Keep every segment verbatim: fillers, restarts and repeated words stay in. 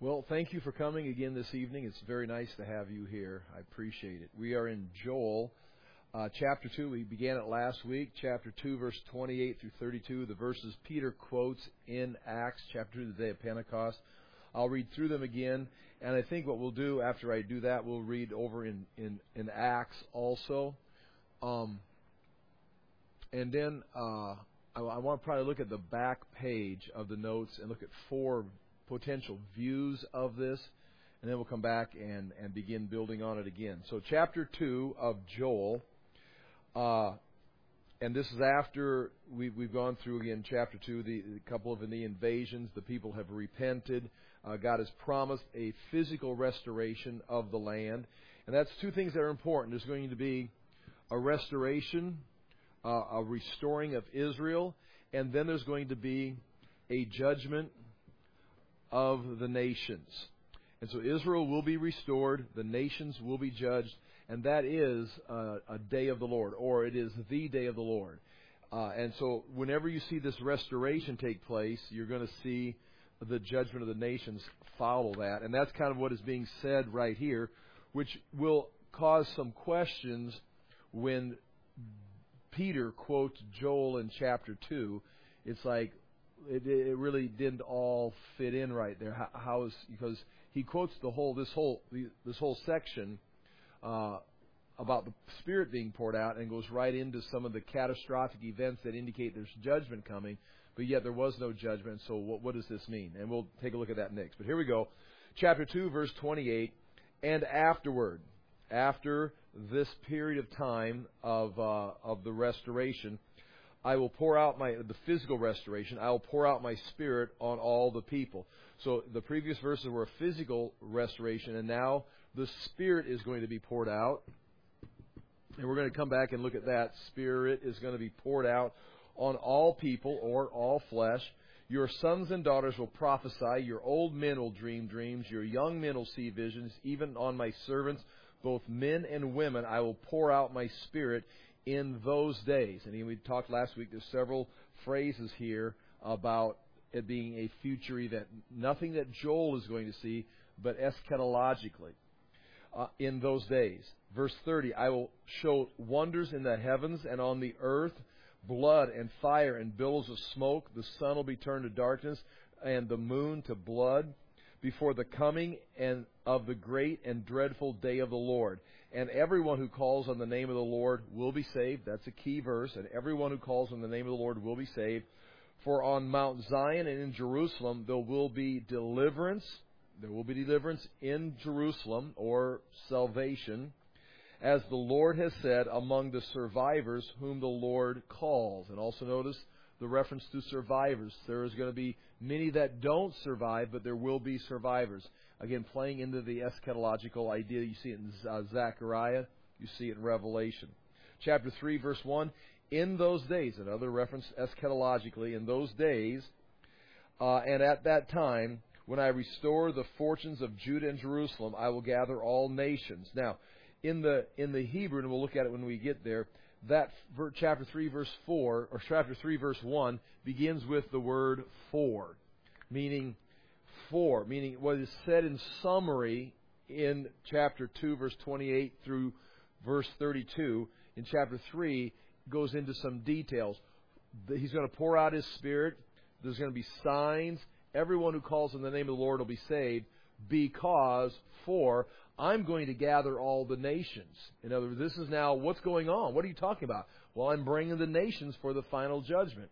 Well, thank you for coming again this evening. It's very nice to have you here. I appreciate it. We are in Joel, uh, chapter two. We began it last week, chapter two, verse twenty-eight through thirty-two. The verses Peter quotes in Acts, chapter two, the day of Pentecost. I'll read through them again, and I think what we'll do after I do that, we'll read over in, in, in Acts also. Um, and then uh, I, I want to probably look at the back page of the notes and look at four potential views of this, and then we'll come back and, and begin building on it again. So chapter two of Joel, uh, and this is after we, we've gone through again chapter two, the, the couple of the invasions, the people have repented. Uh, God has promised a physical restoration of the land, and that's two things that are important. There's going to be a restoration, uh, a restoring of Israel, and then there's going to be a judgment of the nations. And so Israel will be restored, the nations will be judged, and that is uh, a day of the Lord, or it is the day of the Lord. Uh, and so whenever you see this restoration take place, you're going to see the judgment of the nations follow that. And that's kind of what is being said right here, which will cause some questions when Peter quotes Joel in chapter two. It's like, It, it really didn't all fit in right there. How, how is because he quotes the whole this whole this whole section uh, about the Spirit being poured out, and goes right into some of the catastrophic events that indicate there's judgment coming, but yet there was no judgment. So what, what does this mean? And we'll take a look at that next. But here we go, chapter two, verse twenty-eight. And afterward, after this period of time of uh, of the restoration, I will pour out my, the physical restoration, I will pour out my Spirit on all the people. So the previous verses were a physical restoration, and now the Spirit is going to be poured out. And we're going to come back and look at that. Spirit is going to be poured out on all people, or all flesh. Your sons and daughters will prophesy, your old men will dream dreams, your young men will see visions, even on my servants, both men and women, I will pour out my Spirit in those days. And we talked last week, there's several phrases here about it being a future event. Nothing that Joel is going to see, but eschatologically. Uh, in those days. Verse thirty, I will show wonders in the heavens and on the earth, blood and fire and billows of smoke. The sun will be turned to darkness and the moon to blood before the coming and of the great and dreadful day of the Lord. And everyone who calls on the name of the Lord will be saved. That's a key verse. And everyone who calls on the name of the Lord will be saved. For on Mount Zion and in Jerusalem there will be deliverance. There will be deliverance in Jerusalem, or salvation, as the Lord has said, among the survivors whom the Lord calls. And also notice the reference to survivors. There is going to be many that don't survive, but there will be survivors. Again, playing into the eschatological idea. You see it in uh, Zechariah. You see it in Revelation. Chapter three, verse one. In those days, another reference eschatologically, in those days, uh, and at that time, when I restore the fortunes of Judah and Jerusalem, I will gather all nations. Now, in the in the Hebrew, and we'll look at it when we get there, that chapter three, verse four, or chapter three, verse one, begins with the word for, meaning for, meaning what is said in summary in chapter two, verse twenty-eight through verse thirty-two. In chapter three, goes into some details. He's going to pour out His Spirit. There's going to be signs. Everyone who calls on the name of the Lord will be saved, because for I'm going to gather all the nations. In other words, this is now what's going on. What are you talking about? Well, I'm bringing the nations for the final judgment.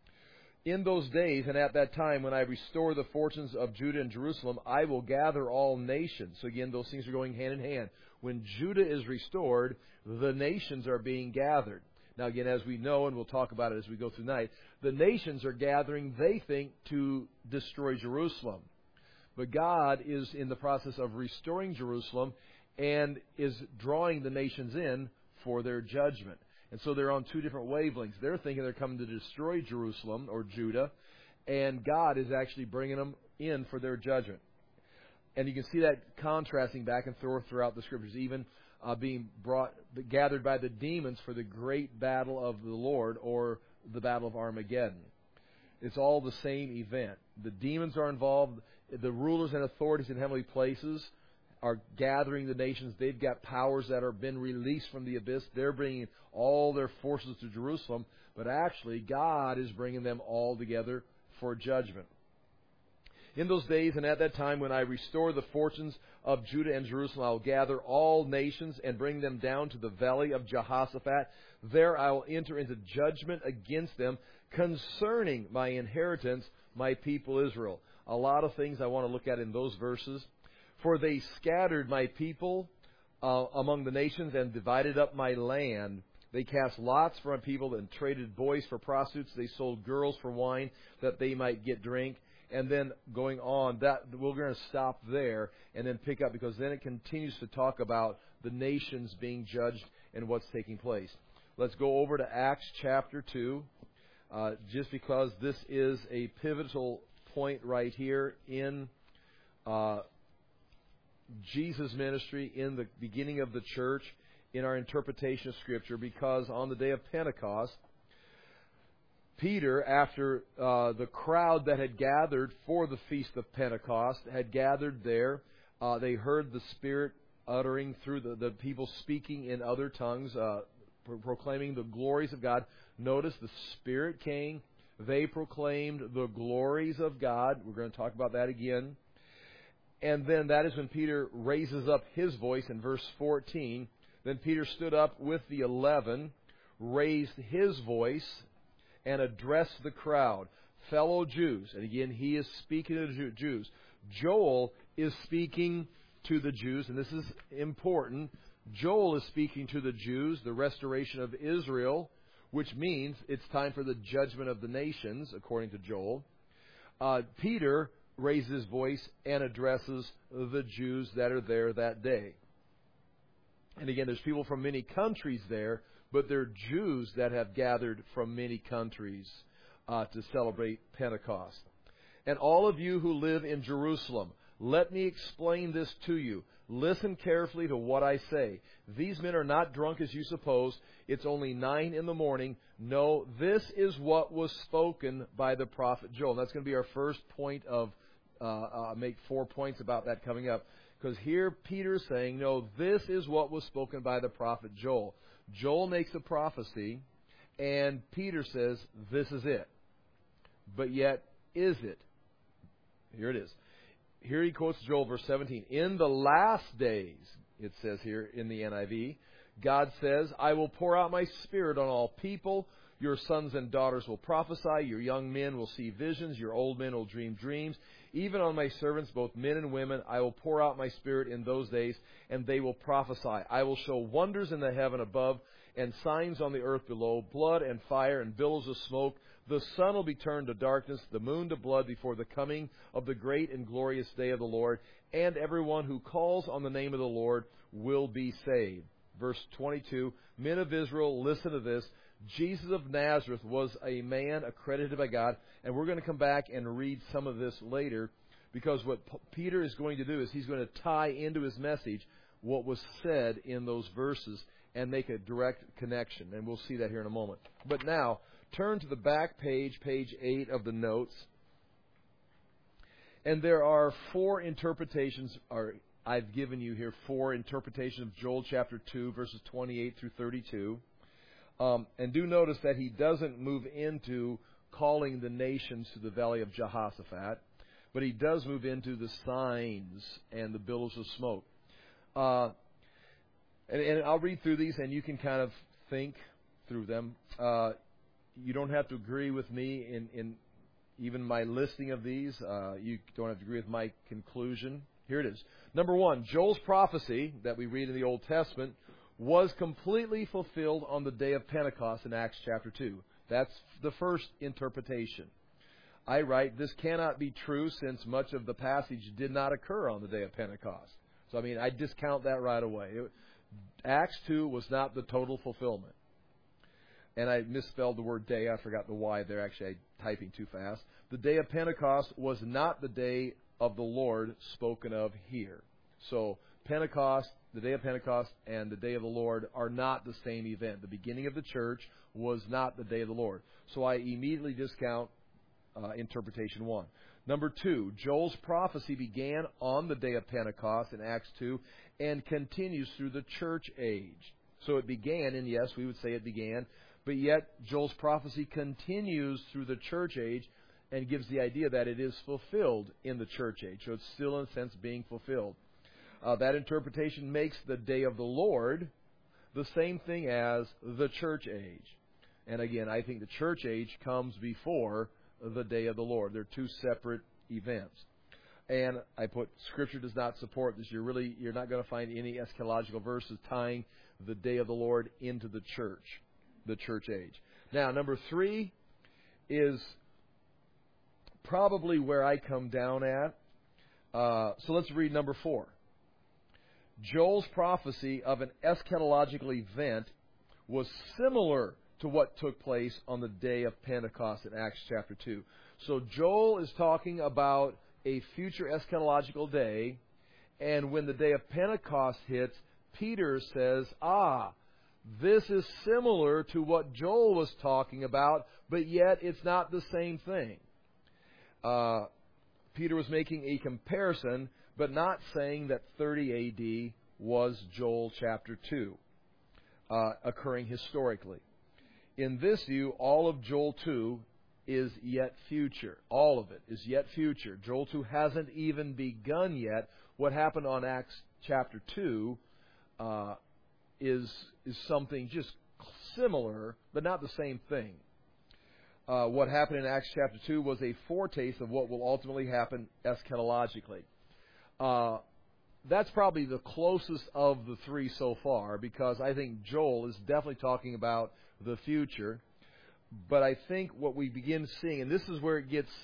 In those days and at that time, when I restore the fortunes of Judah and Jerusalem, I will gather all nations. So again, those things are going hand in hand. When Judah is restored, the nations are being gathered. Now again, as we know, and we'll talk about it as we go through tonight, the nations are gathering, they think, to destroy Jerusalem. But God is in the process of restoring Jerusalem and is drawing the nations in for their judgment. And so they're on two different wavelengths. They're thinking they're coming to destroy Jerusalem or Judah, and God is actually bringing them in for their judgment. And you can see that contrasting back and forth throughout the Scriptures, even uh, being brought, gathered by the demons for the great battle of the Lord, or the battle of Armageddon. It's all the same event. The demons are involved. the rulers and authorities in heavenly places are gathering the nations. They've got powers that have been released from the abyss. They're bringing all their forces to Jerusalem. But actually, God is bringing them all together for judgment. In those days and at that time, when I restore the fortunes of Judah and Jerusalem, I will gather all nations and bring them down to the valley of Jehoshaphat. There I will enter into judgment against them concerning my inheritance, my people Israel. A lot of things I want to look at in those verses. For they scattered my people uh, among the nations and divided up my land. They cast lots for my people and traded boys for prostitutes. They sold girls for wine that they might get drink. And then going on, that we're going to stop there and then pick up, because then it continues to talk about the nations being judged and what's taking place. Let's go over to Acts chapter two, uh, just because this is a pivotal point right here in uh, Jesus' ministry, in the beginning of the church, in our interpretation of Scripture, because on the day of Pentecost, Peter, after uh, the crowd that had gathered for the Feast of Pentecost had gathered there, uh, they heard the Spirit uttering through the, the people speaking in other tongues, uh, pro- proclaiming the glories of God. Notice the Spirit came. They proclaimed the glories of God. We're going to talk about that again. And then that is when Peter raises up his voice in verse fourteen. Then Peter stood up with the eleven, raised his voice, and addressed the crowd. Fellow Jews. And again, he is speaking to the Jews. Joel is speaking to the Jews, and this is important. Joel is speaking to the Jews, the restoration of Israel, which means it's time for the judgment of the nations, according to Joel. Uh, Peter raises his voice and addresses the Jews that are there that day. And again, there's people from many countries there, but they're Jews that have gathered from many countries uh, to celebrate Pentecost. And all of you who live in Jerusalem, let me explain this to you. Listen carefully to what I say. These men are not drunk as you suppose. It's only nine in the morning. No, this is what was spoken by the prophet Joel. And that's going to be our first point of, uh, uh, make four points about that coming up. Because here Peter's saying, no, this is what was spoken by the prophet Joel. Joel makes a prophecy, and Peter says, this is it. But yet, is it? Here it is. Here he quotes Joel, verse seventeen. In the last days, it says here in the N I V, God says, I will pour out my Spirit on all people. Your sons and daughters will prophesy. Your young men will see visions. Your old men will dream dreams. Even on my servants, both men and women, I will pour out my Spirit in those days, and they will prophesy. I will show wonders in the heaven above and signs on the earth below, blood and fire and billows of smoke. The sun will be turned to darkness, the moon to blood before the coming of the great and glorious day of the Lord. And everyone who calls on the name of the Lord will be saved. Verse twenty-two, Men of Israel, listen to this. Jesus of Nazareth was a man accredited by God. And we're going to come back and read some of this later, because what P- Peter is going to do is he's going to tie into his message what was said in those verses and make a direct connection. And we'll see that here in a moment. But now, turn to the back page, page eight of the notes. And there are four interpretations, or I've given you here four interpretations of Joel chapter two, verses twenty-eight through thirty-two. Um, and do notice that he doesn't move into calling the nations to the valley of Jehoshaphat, but he does move into the signs and the billows of smoke. Uh, and, and I'll read through these, and you can kind of think through them. Uh, you don't have to agree with me in, in even my listing of these. Uh, you don't have to agree with my conclusion. Here it is. Number one, Joel's prophecy that we read in the Old Testament was completely fulfilled on the day of Pentecost in Acts chapter two. That's the first interpretation. I write, this cannot be true since much of the passage did not occur on the day of Pentecost. So, I mean, I discount that right away. It, Acts two was not the total fulfillment. And I misspelled the word day. I forgot the Y there. Actually, I'm typing too fast. The day of Pentecost was not the day of the Lord spoken of here. So, Pentecost, the day of Pentecost, and the day of the Lord are not the same event. The beginning of the church was not the day of the Lord. So I immediately discount uh, interpretation one. Number two, Joel's prophecy began on the day of Pentecost in Acts two and continues through the church age. So it began, and yes, we would say it began, but yet Joel's prophecy continues through the church age and gives the idea that it is fulfilled in the church age. So it's still, in a sense, being fulfilled. Uh, that interpretation makes the day of the Lord the same thing as the church age. And again, I think the church age comes before the day of the Lord. They're two separate events. And I put, Scripture does not support this. You're really, you're not going to find any eschatological verses tying the day of the Lord into the church, the church age. Now, number three is probably where I come down at. Uh, so let's read number four. Joel's prophecy of an eschatological event was similar to what took place on the day of Pentecost in Acts chapter two. So Joel is talking about a future eschatological day, and when the day of Pentecost hits, Peter says, ah, this is similar to what Joel was talking about, but yet it's not the same thing. Uh, Peter was making a comparison, but not saying that thirty A D was Joel chapter two, uh, occurring historically. In this view, all of Joel two is yet future. All of it is yet future. Joel two hasn't even begun yet. What happened on Acts chapter two uh, is is something just similar, but not the same thing. Uh, what happened in Acts chapter two was a foretaste of what will ultimately happen eschatologically. Uh, that's probably the closest of the three so far, because I think Joel is definitely talking about the future. But I think what we begin seeing, and this is where it gets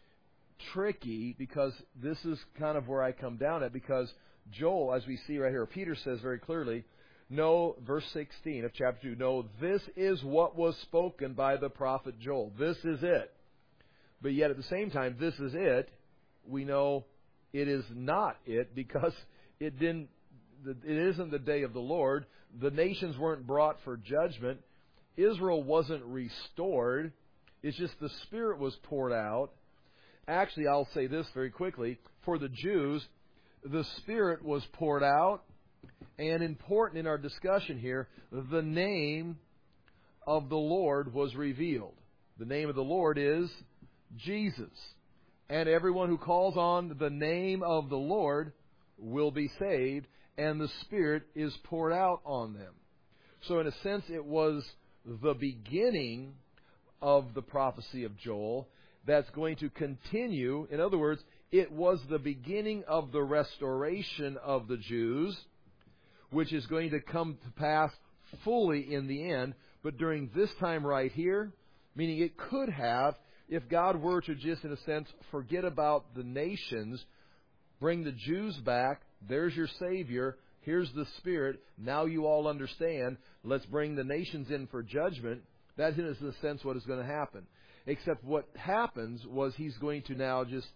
tricky, because this is kind of where I come down at, because Joel, as we see right here, Peter says very clearly, no, verse sixteen of chapter two, no, this is what was spoken by the prophet Joel. This is it. But yet at the same time, this is it. We know it is not it, because it didn't. It isn't the day of the Lord. The nations weren't brought for judgment. Israel wasn't restored. It's just the Spirit was poured out. Actually, I'll say this very quickly. For the Jews, the Spirit was poured out. And important in our discussion here, the name of the Lord was revealed. The name of the Lord is Jesus. And everyone who calls on the name of the Lord will be saved, and the Spirit is poured out on them. So in a sense, it was the beginning of the prophecy of Joel that's going to continue. In other words, it was the beginning of the restoration of the Jews, which is going to come to pass fully in the end. But during this time right here, meaning it could have, if God were to just, in a sense, forget about the nations, bring the Jews back, there's your Savior, here's the Spirit, now you all understand, let's bring the nations in for judgment. That is, in a sense, what is going to happen. Except what happens was He's going to now just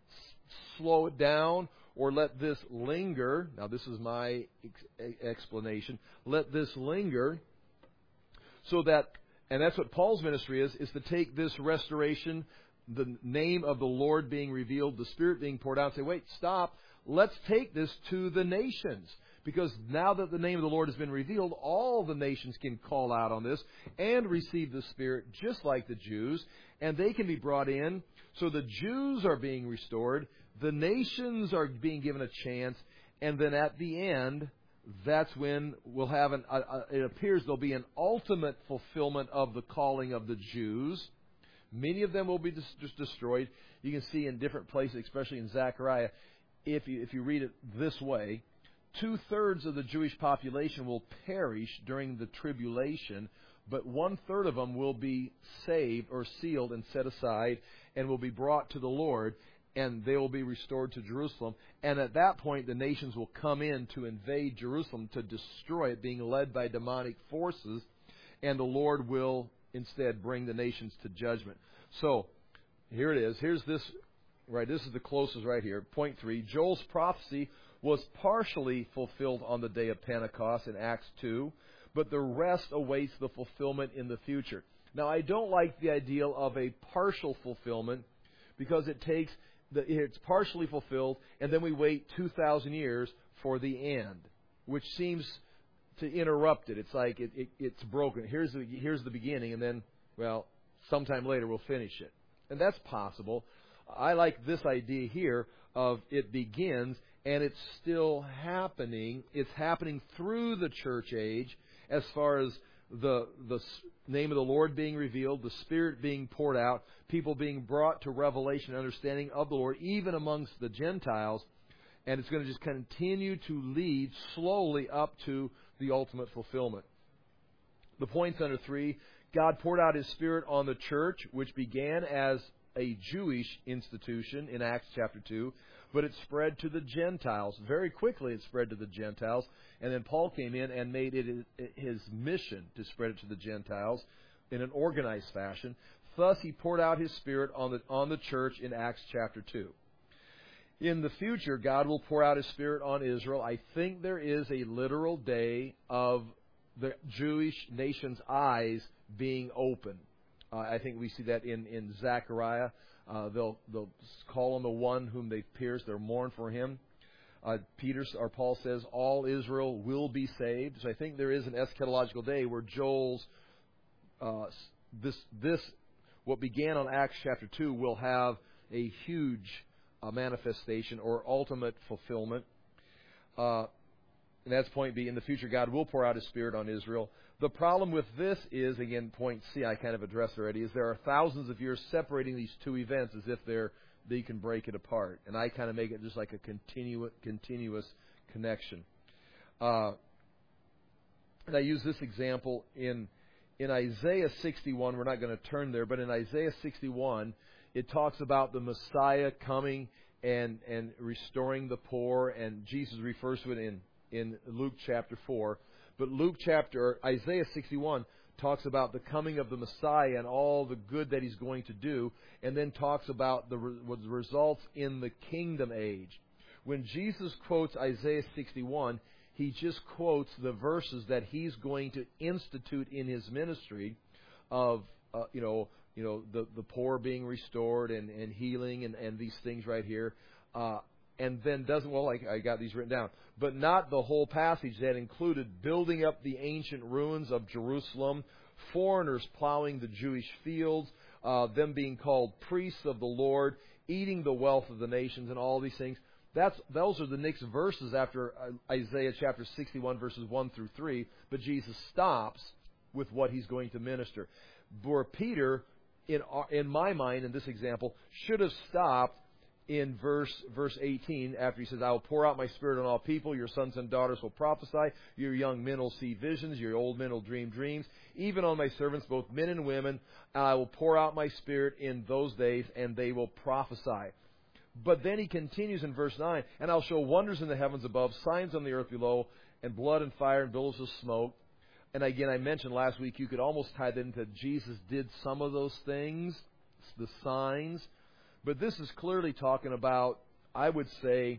slow it down, or let this linger. Now, this is my ex- explanation. Let this linger so that, and that's what Paul's ministry is, is to take this restoration, the name of the Lord being revealed, the Spirit being poured out, and say, wait, stop. Let's take this to the nations. Because now that the name of the Lord has been revealed, all the nations can call out on this and receive the Spirit just like the Jews. And they can be brought in. So the Jews are being restored. The nations are being given a chance, and then at the end, that's when we'll have an, a, a, it appears there'll be an ultimate fulfillment of the calling of the Jews. Many of them will be dis- just destroyed. You can see in different places, especially in Zechariah, if you, if you read it this way, two-thirds of the Jewish population will perish during the tribulation, but one-third of them will be saved or sealed and set aside and will be brought to the Lord, and they will be restored to Jerusalem. And at that point, the nations will come in to invade Jerusalem, to destroy it, being led by demonic forces, and the Lord will instead bring the nations to judgment. So, here it is. Here's this, right, this is the closest right here. Point three, Joel's prophecy was partially fulfilled on the day of Pentecost in Acts two, but the rest awaits the fulfillment in the future. Now, I don't like the idea of a partial fulfillment, because it takes the, it's partially fulfilled, and then we wait two thousand years for the end, which seems to interrupt it. It's like it, it, it's broken. Here's the, here's the beginning, and then, well, sometime later we'll finish it. And that's possible. I like this idea here of it begins, and it's still happening. It's happening through the church age as far as the the name of the Lord being revealed, the Spirit being poured out, people being brought to revelation and understanding of the Lord, even amongst the Gentiles. And it's going to just continue to lead slowly up to the ultimate fulfillment. The points under three, God poured out His Spirit on the church, which began as a Jewish institution in Acts chapter two, but it spread to the Gentiles. Very quickly it spread to the Gentiles, and then Paul came in and made it his mission to spread it to the Gentiles in an organized fashion. Thus he poured out His Spirit on the on the church in Acts chapter two. In the future, God will pour out His Spirit on Israel. I think there is a literal day of the Jewish nation's eyes being open. Uh, I think we see that in, in Zechariah. Uh, they'll they'll call on the one whom they've pierced. They'll mourn for him. Uh, Peter or Paul says all Israel will be saved. So I think there is an eschatological day where Joel's uh, this this what began on Acts chapter two will have a huge uh, manifestation or ultimate fulfillment. Uh, and that's point B. In the future, God will pour out His Spirit on Israel. The problem with this is, again, point C, I kind of addressed already, is there are thousands of years separating these two events as if they're they can break it apart. And I kind of make it just like a continu- continuous connection. Uh, and I use this example in in Isaiah sixty-one. We're not going to turn there, but in Isaiah sixty-one, it talks about the Messiah coming and and restoring the poor, and Jesus refers to it in, in Luke chapter four. But Luke chapter, or Isaiah sixty-one, talks about the coming of the Messiah and all the good that He's going to do, and then talks about the, re- the results in the kingdom age. When Jesus quotes Isaiah sixty-one, He just quotes the verses that He's going to institute in His ministry of, uh, you know, you know, the, the poor being restored and, and healing and, and these things right here. Uh, and then doesn't, well, I, I got these written down, but not the whole passage that included building up the ancient ruins of Jerusalem, foreigners plowing the Jewish fields, uh, them being called priests of the Lord, eating the wealth of the nations, and all these things. That's those are the next verses after Isaiah chapter sixty-one, verses one through three. But Jesus stops with what He's going to minister. Where Peter, in in my mind, in this example, should have stopped in verse verse eighteen, after he says, I will pour out my Spirit on all people. Your sons and daughters will prophesy. Your young men will see visions. Your old men will dream dreams. Even on my servants, both men and women, I will pour out my Spirit in those days, and they will prophesy. But then he continues in verse nine, and I'll show wonders in the heavens above, signs on the earth below, and blood and fire and billows of smoke. And again, I mentioned last week, you could almost tie that into Jesus did some of those things, the signs. But this is clearly talking about, I would say,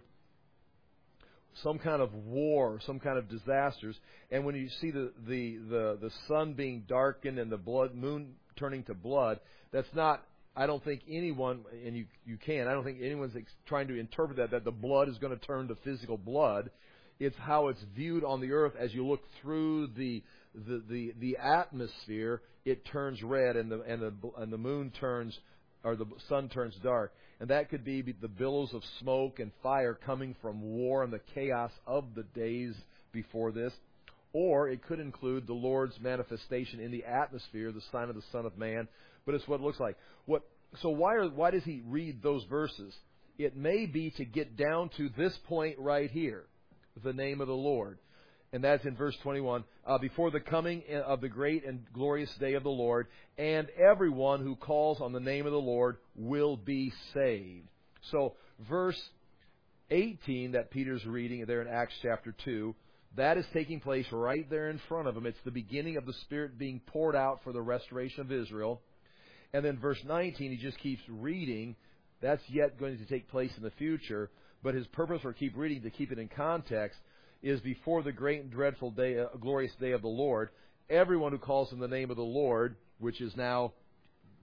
some kind of war, some kind of disasters. And when you see the, the, the, the sun being darkened and the blood moon turning to blood, that's not, I don't think anyone, and you you can, I don't think anyone's ex- trying to interpret that, that the blood is going to turn to physical blood. It's how it's viewed on the earth as you look through the the, the, the atmosphere. It turns red, and the and the and the moon turns, or the sun turns dark. And that could be the billows of smoke and fire coming from war and the chaos of the days before this. Or it could include the Lord's manifestation in the atmosphere, the sign of the Son of Man. But it's what it looks like. What? So why are, why does he read those verses? It may be to get down to this point right here, the name of the Lord. And that's in verse twenty-one. Uh, before the coming of the great and glorious day of the Lord, and everyone who calls on the name of the Lord will be saved. So verse eighteen that Peter's reading there in Acts chapter two, that is taking place right there in front of him. It's the beginning of the Spirit being poured out for the restoration of Israel. And then verse nineteen, he just keeps reading. That's yet going to take place in the future. But his purpose for keep reading, to keep it in context, is before the great and dreadful day, uh, glorious day of the Lord, everyone who calls in the name of the Lord, which is now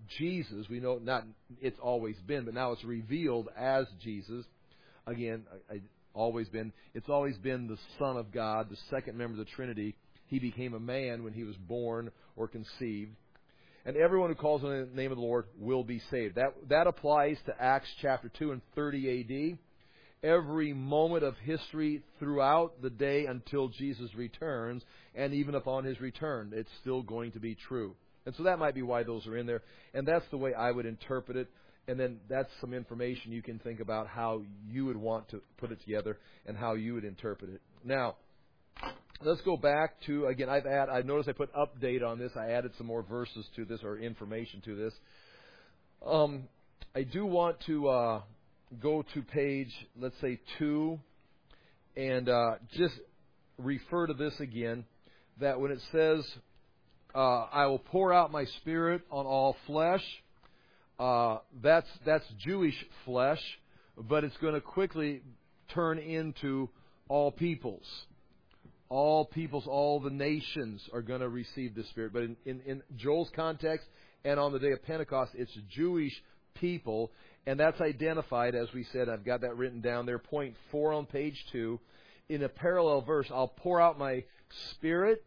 Jesus. We know not it's always been, but now it's revealed as Jesus. Again, I, I, always been. It's always been the Son of God, the second member of the Trinity. He became a man when he was born or conceived. And everyone who calls on the name of the Lord will be saved. That that applies to Acts chapter two and thirty A D. Every moment of history throughout the day until Jesus returns, and even upon His return, it's still going to be true. And so that might be why those are in there. And that's the way I would interpret it. And then that's some information you can think about how you would want to put it together and how you would interpret it. Now, let's go back to, again, I've add, I noticed I put update on this. I added some more verses to this or information to this. Um, I do want to uh, go to page, let's say, two, and uh, just refer to this again, that when it says, uh, I will pour out my Spirit on all flesh, uh, that's, that's Jewish flesh, but it's going to quickly turn into all peoples. All peoples, all the nations are going to receive the Spirit. But in, in, in Joel's context and on the day of Pentecost, it's Jewish people. And that's identified, as we said, I've got that written down there, point four on page two. In a parallel verse, I'll pour out my Spirit.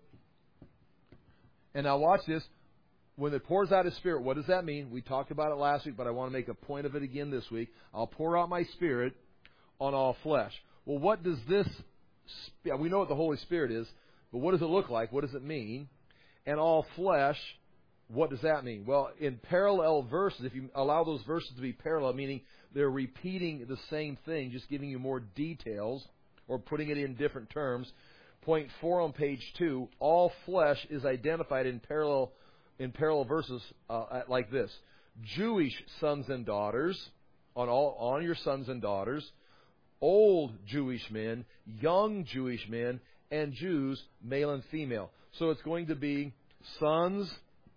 And now watch this. When it pours out His Spirit, what does that mean? We talked about it last week, but I want to make a point of it again this week. I'll pour out my Spirit on all flesh. Well, what does this... We know what the Holy Spirit is, but what does it look like? What does it mean? And all flesh, what does that mean? Well, in parallel verses, if you allow those verses to be parallel, meaning they're repeating the same thing, just giving you more details or putting it in different terms, point four on page two, all flesh is identified in parallel in parallel verses uh, like this: Jewish sons and daughters, on all on your sons and daughters, old Jewish men, young Jewish men, and Jews, male and female. So it's going to be sons,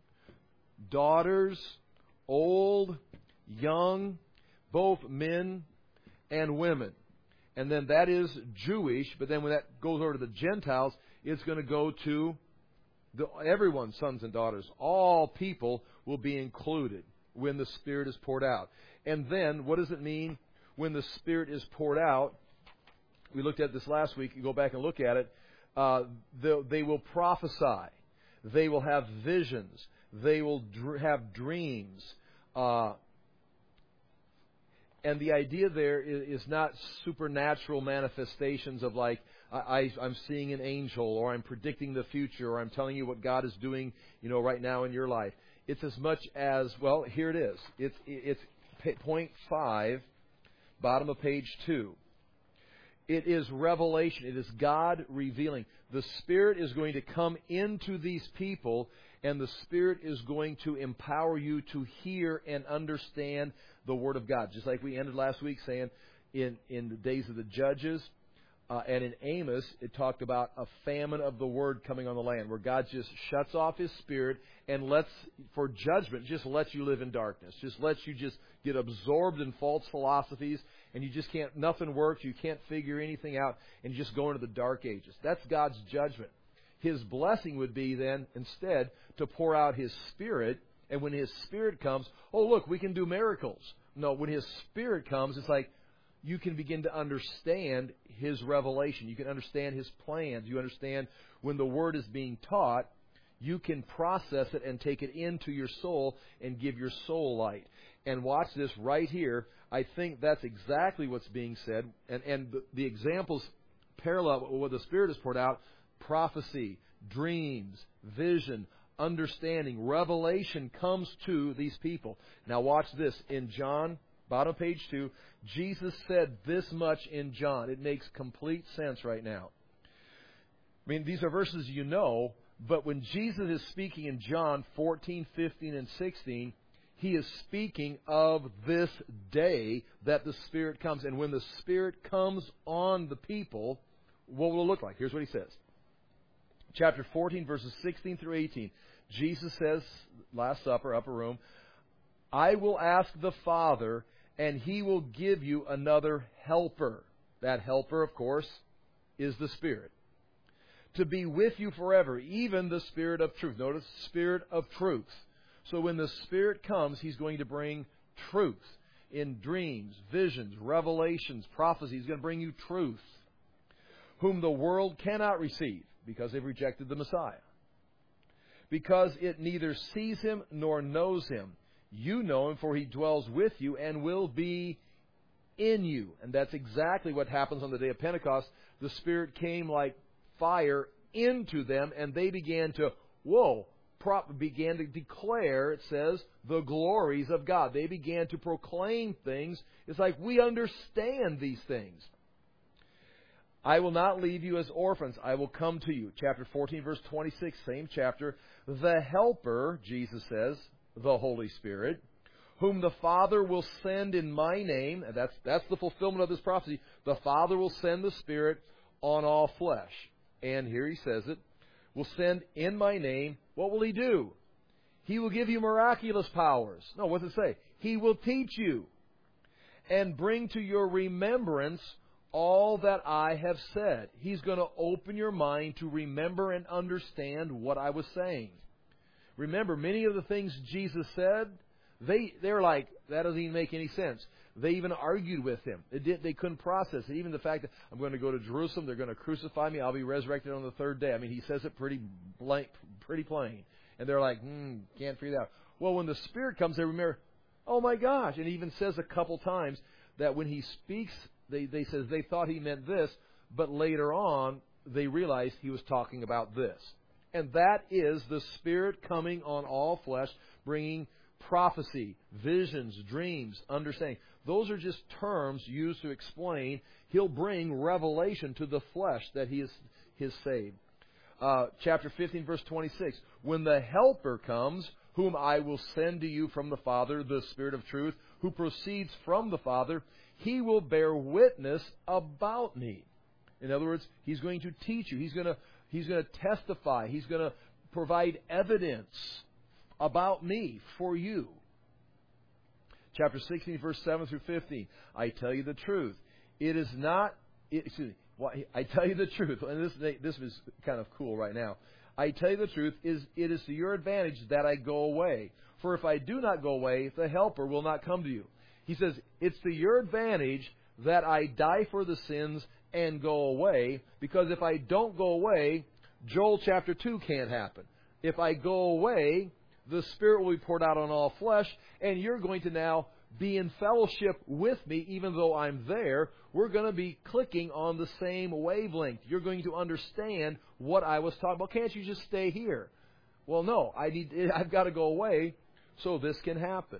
daughters, old, young, both men and women. And then that is Jewish, but then when that goes over to the Gentiles, it's going to go to the, everyone's sons and daughters. All people will be included when the Spirit is poured out. And then, what does it mean when the Spirit is poured out? We looked at this last week. You go back and look at it. Uh, they will prophesy. They will have visions. They will dr- have dreams. Uh, and the idea there is, is not supernatural manifestations of like, I, I'm seeing an angel, or I'm predicting the future, or I'm telling you what God is doing, you know, right now in your life. It's as much as, well, here it is. It's, it's point five, bottom of page two. It is revelation. It is God revealing. The Spirit is going to come into these people, and the Spirit is going to empower you to hear and understand the Word of God. Just like we ended last week saying in, in the days of the Judges uh, and in Amos, it talked about a famine of the Word coming on the land, where God just shuts off His Spirit and lets, for judgment, just lets you live in darkness. Just lets you just get absorbed in false philosophies, and you just can't, nothing works, you can't figure anything out, and you just go into the dark ages. That's God's judgment. His blessing would be then, instead, to pour out His Spirit, and when His Spirit comes, oh, look, we can do miracles. No, when His Spirit comes, it's like you can begin to understand His revelation. You can understand His plans. You understand when the Word is being taught, you can process it and take it into your soul and give your soul light. And watch this right here. I think that's exactly what's being said. And, and the, the examples parallel where the Spirit is poured out: prophecy, dreams, vision, understanding, revelation comes to these people. Now watch this. In John, bottom of page two, Jesus said this much in John. It makes complete sense right now. I mean, these are verses you know, but when Jesus is speaking in John fourteen, fifteen, and sixteen, He is speaking of this day that the Spirit comes. And when the Spirit comes on the people, what will it look like? Here's what He says. Chapter fourteen, verses sixteen through eighteen. Jesus says, Last Supper, upper room, I will ask the Father, and He will give you another helper. That helper, of course, is the Spirit. To be with you forever, even the Spirit of truth. Notice, Spirit of truth. So when the Spirit comes, He's going to bring truth in dreams, visions, revelations, prophecies. He's going to bring you truth, whom the world cannot receive because they've rejected the Messiah, because it neither sees Him nor knows Him. You know Him, for He dwells with you and will be in you. And that's exactly what happens on the day of Pentecost. The Spirit came like fire into them, and they began to, whoa, prop, began to declare, it says, the glories of God. They began to proclaim things. It's like, we understand these things. I will not leave you as orphans. I will come to you. Chapter fourteen, verse twenty-six, same chapter. The Helper, Jesus says, the Holy Spirit, whom the Father will send in my name. And that's, that's the fulfillment of this prophecy. The Father will send the Spirit on all flesh. And here He says it. Will send in my name. What will He do? He will give you miraculous powers. No, what does it say? He will teach you and bring to your remembrance all that I have said. He's going to open your mind to remember and understand what I was saying. Remember, many of the things Jesus said, they, they're like, that doesn't even make any sense. They even argued with Him. They, did, they couldn't process it. Even the fact that I'm going to go to Jerusalem, they're going to crucify me, I'll be resurrected on the third day. I mean, He says it pretty blank, pretty plain. And they're like, hmm, can't figure that out. Well, when the Spirit comes, they remember, oh my gosh. And He even says a couple times that when He speaks, they, they says they thought He meant this, but later on, they realized He was talking about this. And that is the Spirit coming on all flesh, bringing prophecy, visions, dreams, understanding. Those are just terms used to explain. He'll bring revelation to the flesh that He is His saved. Uh, chapter fifteen, verse twenty-six. When the Helper comes, whom I will send to you from the Father, the Spirit of truth, who proceeds from the Father, He will bear witness about me. In other words, He's going to teach you. He's going to He's going to testify. He's going to provide evidence about me for you. Chapter sixteen, verse seven through fifteen. I tell you the truth. It is not... It, excuse me. Well, I tell you the truth. And this, this is kind of cool right now. I tell you the truth. Is It is to your advantage that I go away. For if I do not go away, the Helper will not come to you. He says, it's to your advantage that I die for the sins and go away, because if I don't go away, Joel chapter two can't happen. If I go away, the Spirit will be poured out on all flesh, and you're going to now be in fellowship with me, even though I'm there. We're going to be clicking on the same wavelength. You're going to understand what I was talking about. Can't you just stay here? Well, no, I need. I've got to go away so this can happen.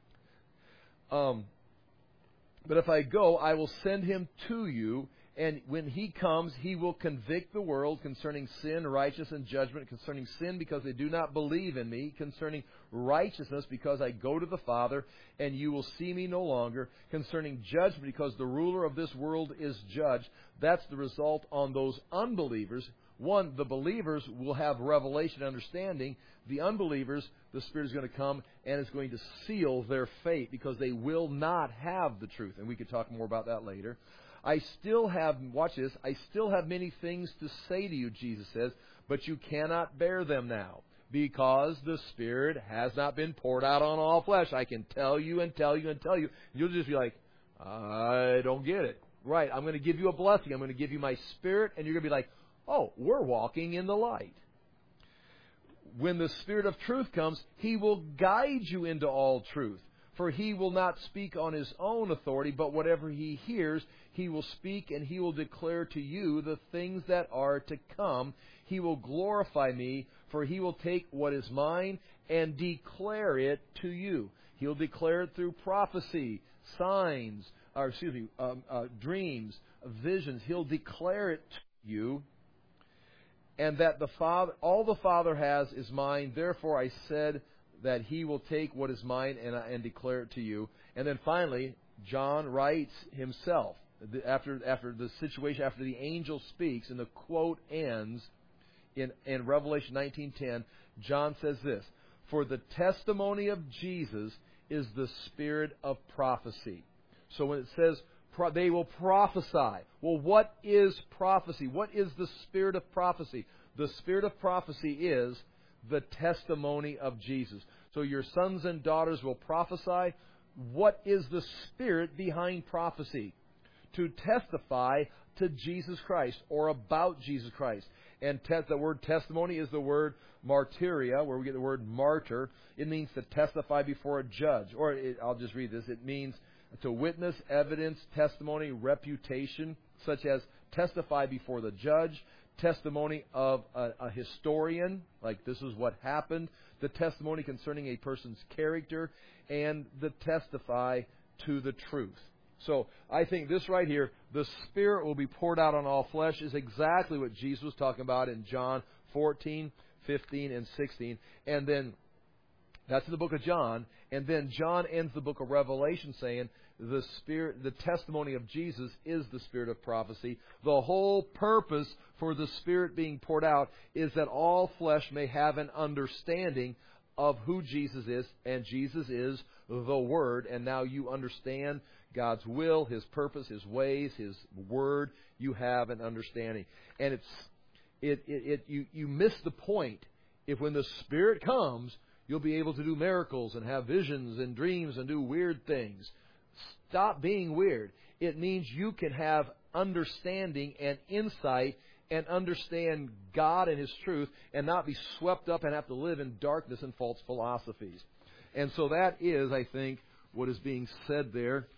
Um, but if I go, I will send Him to you. And when He comes, He will convict the world concerning sin, righteousness, and judgment. Concerning sin, because they do not believe in me. Concerning righteousness, because I go to the Father, and you will see me no longer. Concerning judgment, because the ruler of this world is judged. That's the result on those unbelievers. One, the believers will have revelation understanding. The unbelievers, the Spirit is going to come and is going to seal their fate, because they will not have the truth. And we could talk more about that later. I still have, watch this, I still have many things to say to you, Jesus says, but you cannot bear them now, because the Spirit has not been poured out on all flesh. I can tell you and tell you and tell you. You'll just be like, I don't get it. Right, I'm going to give you a blessing. I'm going to give you my Spirit, and you're going to be like, oh, we're walking in the light. When the Spirit of truth comes, He will guide you into all truth. For He will not speak on His own authority, but whatever He hears, He will speak, and He will declare to you the things that are to come. He will glorify me, for He will take what is mine and declare it to you. He'll declare it through prophecy, signs, or excuse me, um, uh, dreams, visions. He'll declare it to you. And that the Father, all the Father has is mine. Therefore I said that He will take what is mine and, and declare it to you. And then finally, John writes himself, after after the situation, after the angel speaks, and the quote ends in, in Revelation nineteen ten, John says this, for the testimony of Jesus is the spirit of prophecy. So when it says they will prophesy, well, what is prophecy? What is the spirit of prophecy? The spirit of prophecy is the testimony of Jesus. So your sons and daughters will prophesy. What is the spirit behind prophecy? To testify to Jesus Christ or about Jesus Christ. And te- the word testimony is the word martyria, where we get the word martyr. It means to testify before a judge. Or it, I'll just read this. It means to witness, evidence, testimony, reputation, such as testify before the judge, testimony of a, a historian, like this is what happened, the testimony concerning a person's character, and the testify to the truth. So I think this right here, the Spirit will be poured out on all flesh, is exactly what Jesus was talking about in John fourteen, fifteen, and sixteen. And then, that's in the book of John. And then John ends the book of Revelation saying, the Spirit, the testimony of Jesus is the spirit of prophecy. The whole purpose for the Spirit being poured out is that all flesh may have an understanding of who Jesus is, and Jesus is the Word. And now you understand God's will, His purpose, His ways, His Word. You have an understanding, and it's it it, it you you miss the point if when the Spirit comes, you'll be able to do miracles and have visions and dreams and do weird things. Stop being weird. It means you can have understanding and insight and understand God and His truth and not be swept up and have to live in darkness and false philosophies. And so that is, I think, what is being said there.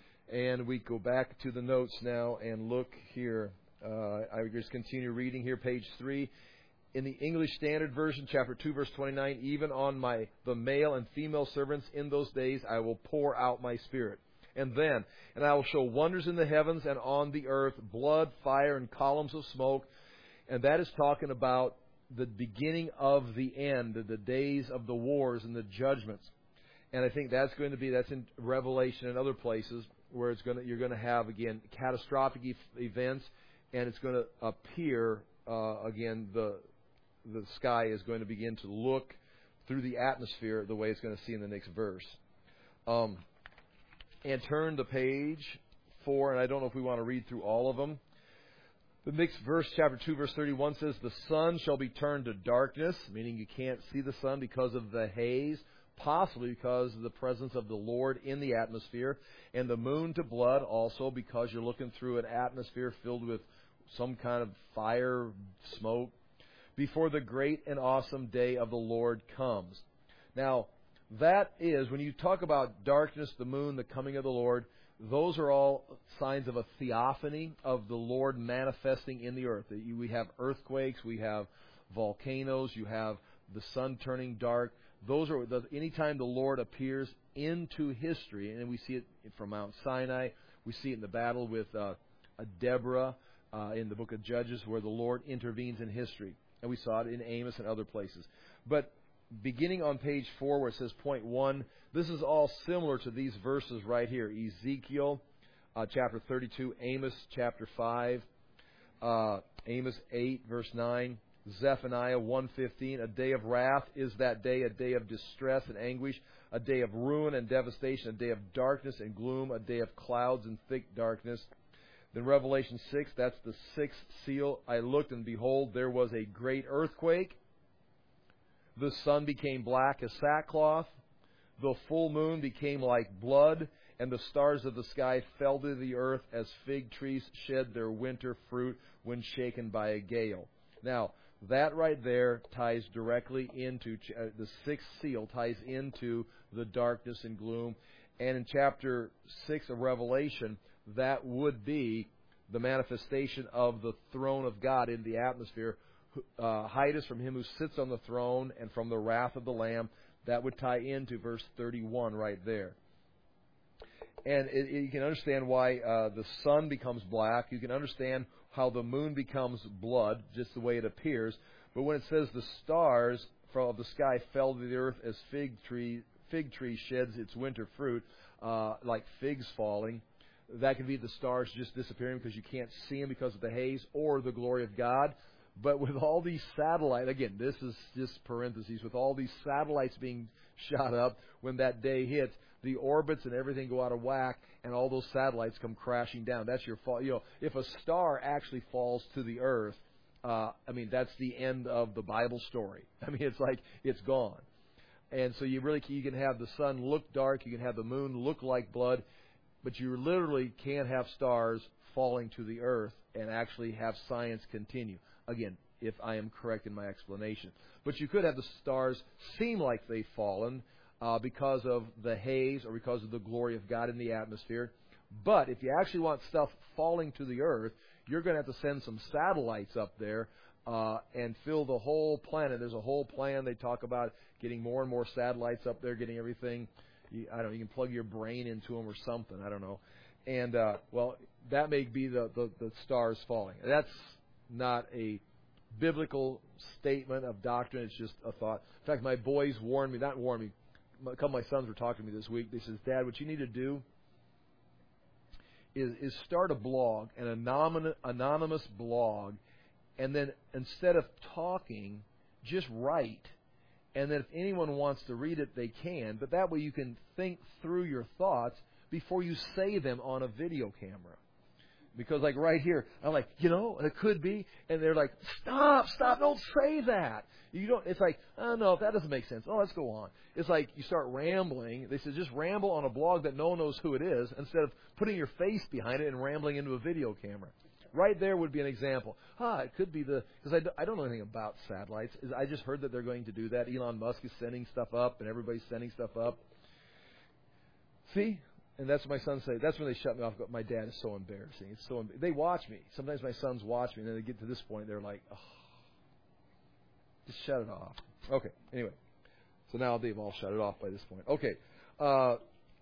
And we go back to the notes now and look here. Uh, I just continue reading here, page three. In the English Standard Version, chapter two, verse twenty-nine, even on my the male and female servants in those days I will pour out my Spirit. And then, and I will show wonders in the heavens and on the earth, blood, fire, and columns of smoke. And that is talking about the beginning of the end, the days of the wars and the judgments. And I think that's going to be, that's in Revelation and other places where it's going to, you're going to have, again, catastrophic e- events, and it's going to appear, uh, again, the the sky is going to begin to look through the atmosphere the way it's going to see in the next verse. Um, and turn to page four, and I don't know if we want to read through all of them. The next verse, chapter two, verse thirty-one says, the sun shall be turned to darkness, meaning you can't see the sun because of the haze, possibly because of the presence of the Lord in the atmosphere, and the moon to blood also because you're looking through an atmosphere filled with some kind of fire, smoke, before the great and awesome day of the Lord comes. Now, that is, when you talk about darkness, the moon, the coming of the Lord, those are all signs of a theophany of the Lord manifesting in the earth. We have earthquakes, we have volcanoes, you have the sun turning dark. Those are the, anytime the Lord appears into history, and we see it from Mount Sinai, we see it in the battle with uh, Deborah uh, in the book of Judges, where the Lord intervenes in history. And we saw it in Amos and other places. But beginning on page four where it says point one, this is all similar to these verses right here. Ezekiel uh, chapter thirty-two, Amos chapter five, uh, Amos eight verse nine, Zephaniah one fifteen. A day of wrath is that day, a day of distress and anguish, a day of ruin and devastation, a day of darkness and gloom, a day of clouds and thick darkness. Then Revelation six, that's the sixth seal. I looked, and behold, there was a great earthquake. The sun became black as sackcloth. The full moon became like blood, and the stars of the sky fell to the earth as fig trees shed their winter fruit when shaken by a gale. Now, that right there ties directly into, uh, the sixth seal ties into the darkness and gloom. And in chapter six of Revelation, that would be the manifestation of the throne of God in the atmosphere. Uh, hide us from him who sits on the throne and from the wrath of the Lamb. That would tie into verse thirty-one right there. And it, it, you can understand why uh, the sun becomes black. You can understand how the moon becomes blood, just the way it appears. But when it says the stars from the sky fell to the earth as fig tree fig tree sheds its winter fruit, uh, like figs falling, that can be the stars just disappearing because you can't see them because of the haze, or the glory of God. But with all these satellites, again, this is just parentheses, with all these satellites being shot up, when that day hits, the orbits and everything go out of whack, and all those satellites come crashing down. That's your fault. You know, if a star actually falls to the earth, uh, I mean, that's the end of the Bible story. I mean, it's like it's gone. And so you really you can have the sun look dark, you can have the moon look like blood, but you literally can't have stars falling to the earth and actually have science continue. Again, if I am correct in my explanation. But you could have the stars seem like they've fallen uh, because of the haze or because of the glory of God in the atmosphere. But if you actually want stuff falling to the earth, you're going to have to send some satellites up there uh, and fill the whole planet. There's a whole plan. They talk about getting more and more satellites up there, getting everything. You, I don't know, you can plug your brain into them or something. I don't know. And, uh, well, that may be the, the, the stars falling. That's not a biblical statement of doctrine. It's just a thought. In fact, my boys warned me, not warned me, a couple of my sons were talking to me this week. They says, Dad, what you need to do is, is start a blog, an anonymous, anonymous blog, and then instead of talking, just write. And then if anyone wants to read it, they can. But that way you can think through your thoughts before you say them on a video camera. Because like right here, I'm like, you know, it could be. And they're like, stop, stop, don't say that. You don't. It's like, oh, no, that doesn't make sense. Oh, let's go on. It's like you start rambling. They said just ramble on a blog that no one knows who it is instead of putting your face behind it and rambling into a video camera. Right there would be an example. Ah, it could be the, because I, I don't know anything about satellites. I just heard that they're going to do that. Elon Musk is sending stuff up, and everybody's sending stuff up. See? And that's what my sons say. That's when they shut me off. My dad is so embarrassing. It's so. They watch me. Sometimes my sons watch me, and then they get to this point, they're like, oh, just shut it off. Okay. Anyway, so now they've all shut it off by this point. Okay. Uh,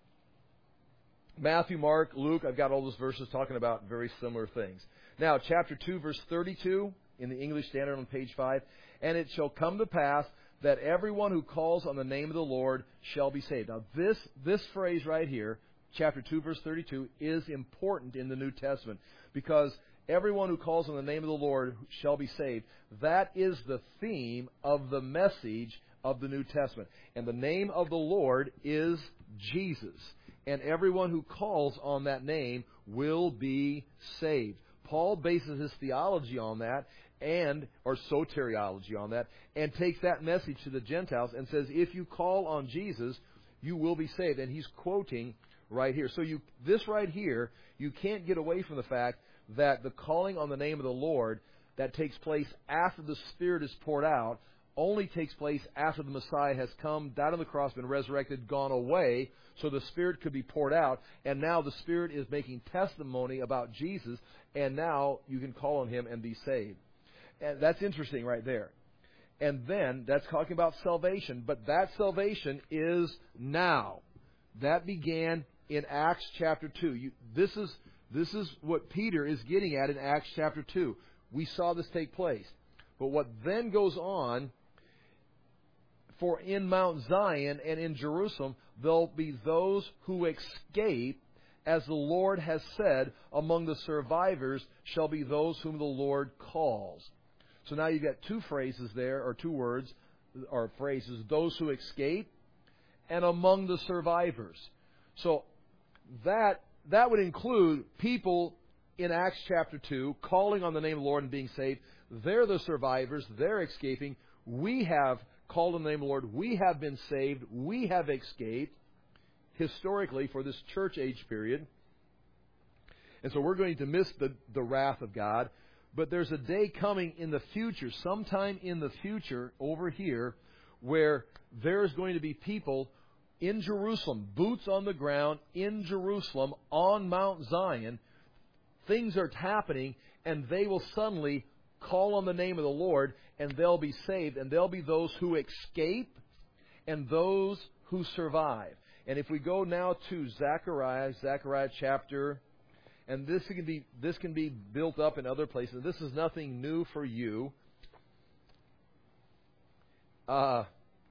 Matthew, Mark, Luke. I've got all those verses talking about very similar things. Now, chapter two, verse thirty-two in the English Standard on page five. And it shall come to pass that everyone who calls on the name of the Lord shall be saved. Now, this this phrase right here, chapter two, verse thirty-two, is important in the New Testament because everyone who calls on the name of the Lord shall be saved. That is the theme of the message of the New Testament. And the name of the Lord is Jesus. And everyone who calls on that name will be saved. Paul bases his theology on that, and or soteriology on that, and takes that message to the Gentiles and says, if you call on Jesus, you will be saved. And he's quoting right here. So you, this right here, you can't get away from the fact that the calling on the name of the Lord that takes place after the Spirit is poured out only takes place after the Messiah has come, died on the cross, been resurrected, gone away, so the Spirit could be poured out. And now the Spirit is making testimony about Jesus, and now you can call on Him and be saved. And that's interesting right there. And then, that's talking about salvation, but that salvation is now. That began in Acts chapter two. You, this is this is what Peter is getting at in Acts chapter two. We saw this take place. But what then goes on, for in Mount Zion and in Jerusalem, there'll be those who escape, as the Lord has said, among the survivors shall be those whom the Lord calls. So now you've got two phrases there, or two words, or phrases, those who escape, and among the survivors. So that that would include people in Acts chapter two calling on the name of the Lord and being saved. They're the survivors. They're escaping. We have called on the name of the Lord. We have been saved. We have escaped historically for this church age period. And so we're going to miss the, the wrath of God. But there's a day coming in the future, sometime in the future over here, where there's going to be people in Jerusalem, boots on the ground, in Jerusalem, on Mount Zion. Things are happening, and they will suddenly call on the name of the Lord, and they'll be saved. And there'll be those who escape and those who survive. And if we go now to Zechariah, Zechariah chapter, and this can be this can be built up in other places. This is nothing new for you. Uh,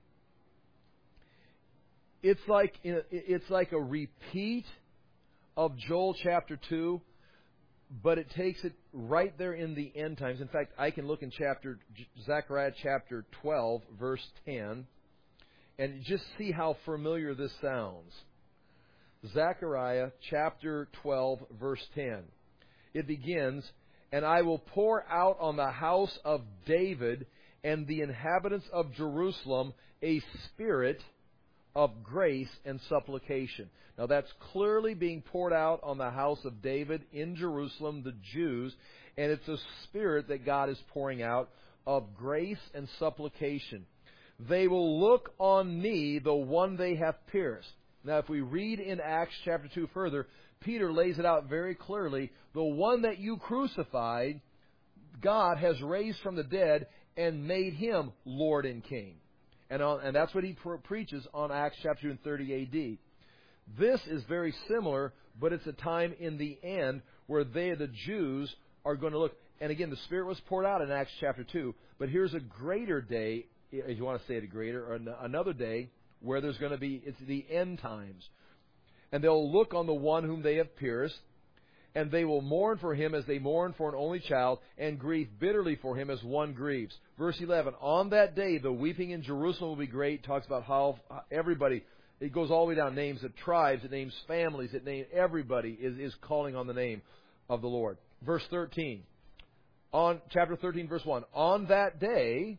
it's like it's like a repeat of Joel chapter two, but it takes it right there in the end times. In fact, I can look in chapter Zechariah chapter twelve, verse ten, and just see how familiar this sounds. Zechariah chapter twelve, verse ten. It begins, "And I will pour out on the house of David and the inhabitants of Jerusalem a spirit of grace and supplication. Now that's clearly being poured out on the house of David in Jerusalem, the Jews, and it's a spirit that God is pouring out of grace and supplication. They will look on me, the one they have pierced. Now if we read in Acts chapter two further, Peter lays it out very clearly. The one that you crucified, God has raised from the dead and made him Lord and King. And, on, and that's what he pre- preaches on Acts chapter two and thirty A D. This is very similar, but it's a time in the end where they, the Jews, are going to look. And again, the Spirit was poured out in Acts chapter two. But here's a greater day, if you want to say it a greater, or another day where there's going to be, it's the end times. And they'll look on the one whom they have pierced, and they will mourn for him as they mourn for an only child, and grieve bitterly for him as one grieves. Verse eleven, on that day the weeping in Jerusalem will be great. Talks about how everybody, it goes all the way down, names of tribes, it names families, it names everybody is, is calling on the name of the Lord. Verse thirteen, on chapter thirteen, verse one, on that day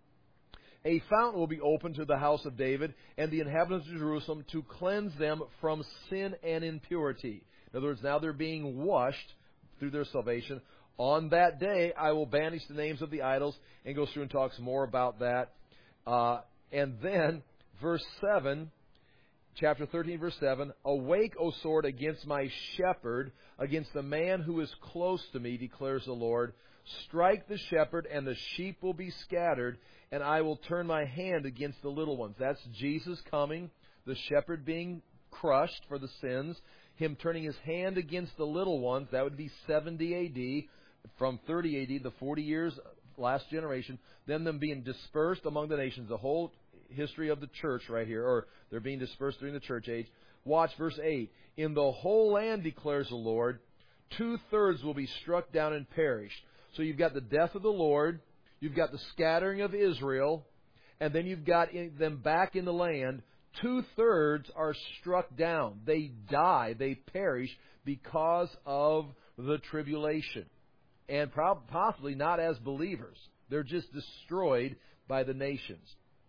a fountain will be opened to the house of David and the inhabitants of Jerusalem to cleanse them from sin and impurity. In other words, now they're being washed through their salvation. On that day, I will banish the names of the idols, and goes through and talks more about that. Uh, and then, verse seven, chapter thirteen, verse seven, awake, O sword, against my shepherd, against the man who is close to me, declares the Lord. Strike the shepherd, and the sheep will be scattered, and I will turn my hand against the little ones. That's Jesus coming, the shepherd being crushed for the sins, him turning his hand against the little ones. That would be seventy A D, from thirty A D, the forty years, last generation. Then them being dispersed among the nations, the whole history of the church right here, or they're being dispersed during the church age. Watch verse eight. In the whole land, declares the Lord, two-thirds will be struck down and perish. So you've got the death of the Lord, you've got the scattering of Israel, and then you've got them back in the land. Two-thirds are struck down. They die, they perish because of the tribulation. And prob- possibly not as believers. They're just destroyed by the nations.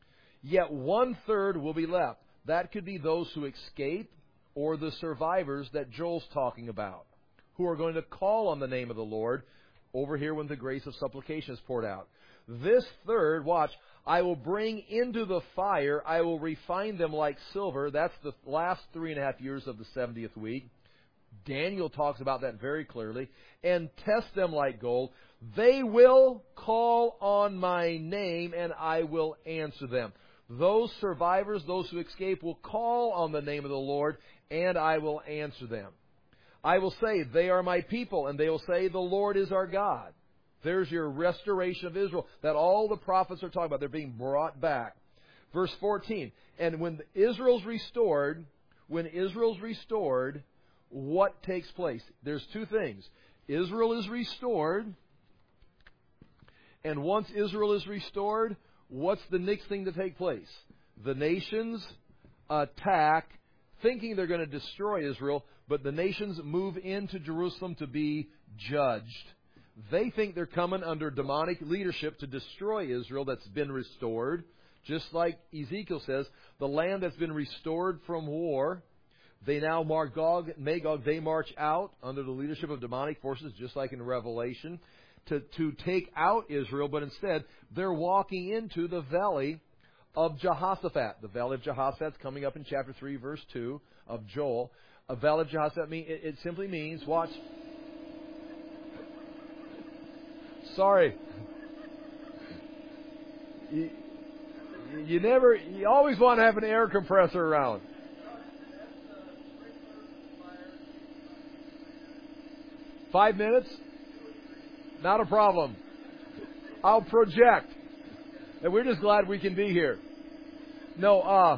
Yet one-third will be left. That could be those who escape or the survivors that Joel's talking about, who are going to call on the name of the Lord over here when the grace of supplication is poured out. This third, watch, I will bring into the fire, I will refine them like silver. That's the last three and a half years of the seventieth week. Daniel talks about that very clearly. And test them like gold. They will call on my name, and I will answer them. Those survivors, those who escape, will call on the name of the Lord, and I will answer them. I will say, they are my people, and they will say, the Lord is our God. There's your restoration of Israel that all the prophets are talking about. They're being brought back. Verse fourteen, and when Israel's restored, when Israel's restored, what takes place? There's two things. Israel is restored, and once Israel is restored, what's the next thing to take place? The nations attack, thinking they're going to destroy Israel, but the nations move into Jerusalem to be judged. They think they're coming under demonic leadership to destroy Israel that's been restored. Just like Ezekiel says, the land that's been restored from war, they now, Magog, Magog, they march out under the leadership of demonic forces, just like in Revelation, to, to take out Israel, but instead they're walking into the valley of Jehoshaphat. The valley of Jehoshaphat's coming up in chapter three, verse two of Joel. A valley of Jehoshaphat, mean, it, it simply means, watch. Sorry. You, you never, you always want to have an air compressor around. Five minutes? Not a problem. I'll project. And we're just glad we can be here. No, uh,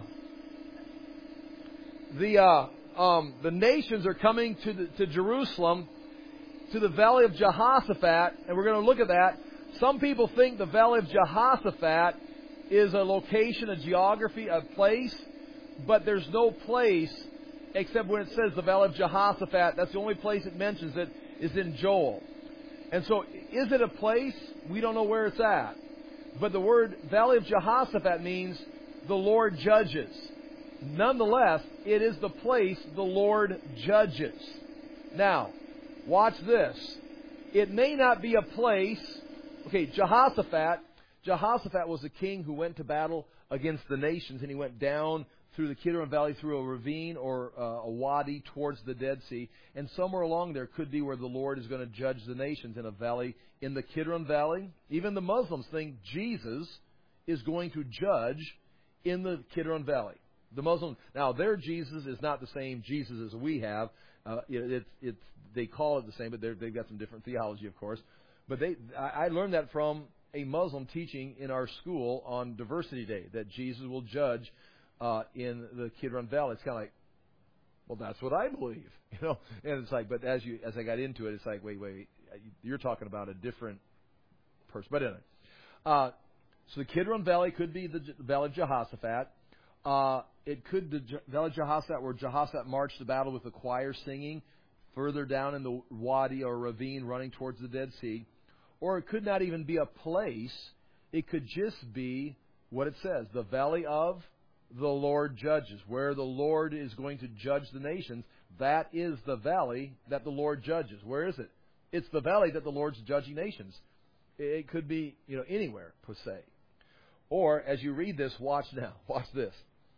the, uh, um, the nations are coming to the, to Jerusalem, to the valley of Jehoshaphat, and we're going to look at that. Some people think the valley of Jehoshaphat is a location, a geography, a place, but there's no place except when it says the valley of Jehoshaphat. That's the only place it mentions it, is in Joel. And so, is it a place? We don't know where it's at. But the word Valley of Jehoshaphat means the Lord judges. Nonetheless, it is the place the Lord judges. Now, watch this. It may not be a place. Okay, Jehoshaphat. Jehoshaphat was a king who went to battle against the nations, and he went down through the Kidron Valley, through a ravine or uh, a wadi towards the Dead Sea. And somewhere along there could be where the Lord is going to judge the nations, in a valley in the Kidron Valley. Even the Muslims think Jesus is going to judge in the Kidron Valley. The Muslims, now their Jesus is not the same Jesus as we have. Uh, it, it's, it's, they call it the same, but they've got some different theology, of course. But they, I, I learned that from a Muslim teaching in our school on Diversity Day, that Jesus will judge Uh, in the Kidron Valley. It's kind of like, well, that's what I believe, you know. And it's like, but as you as I got into it, it's like, wait, wait, you're talking about a different person. But anyway, uh, so the Kidron Valley could be the Valley of Jehoshaphat. Uh, it could be the Valley of Jehoshaphat, where Jehoshaphat marched to battle with the choir singing, further down in the wadi or ravine, running towards the Dead Sea. Or it could not even be a place. It could just be what it says: the Valley of the Lord judges, where the Lord is going to judge the nations. That is the valley that the Lord judges. Where is it? It's the valley that the Lord's judging nations. It could be, you know, anywhere, per se. Or, as you read this, watch now. Watch this.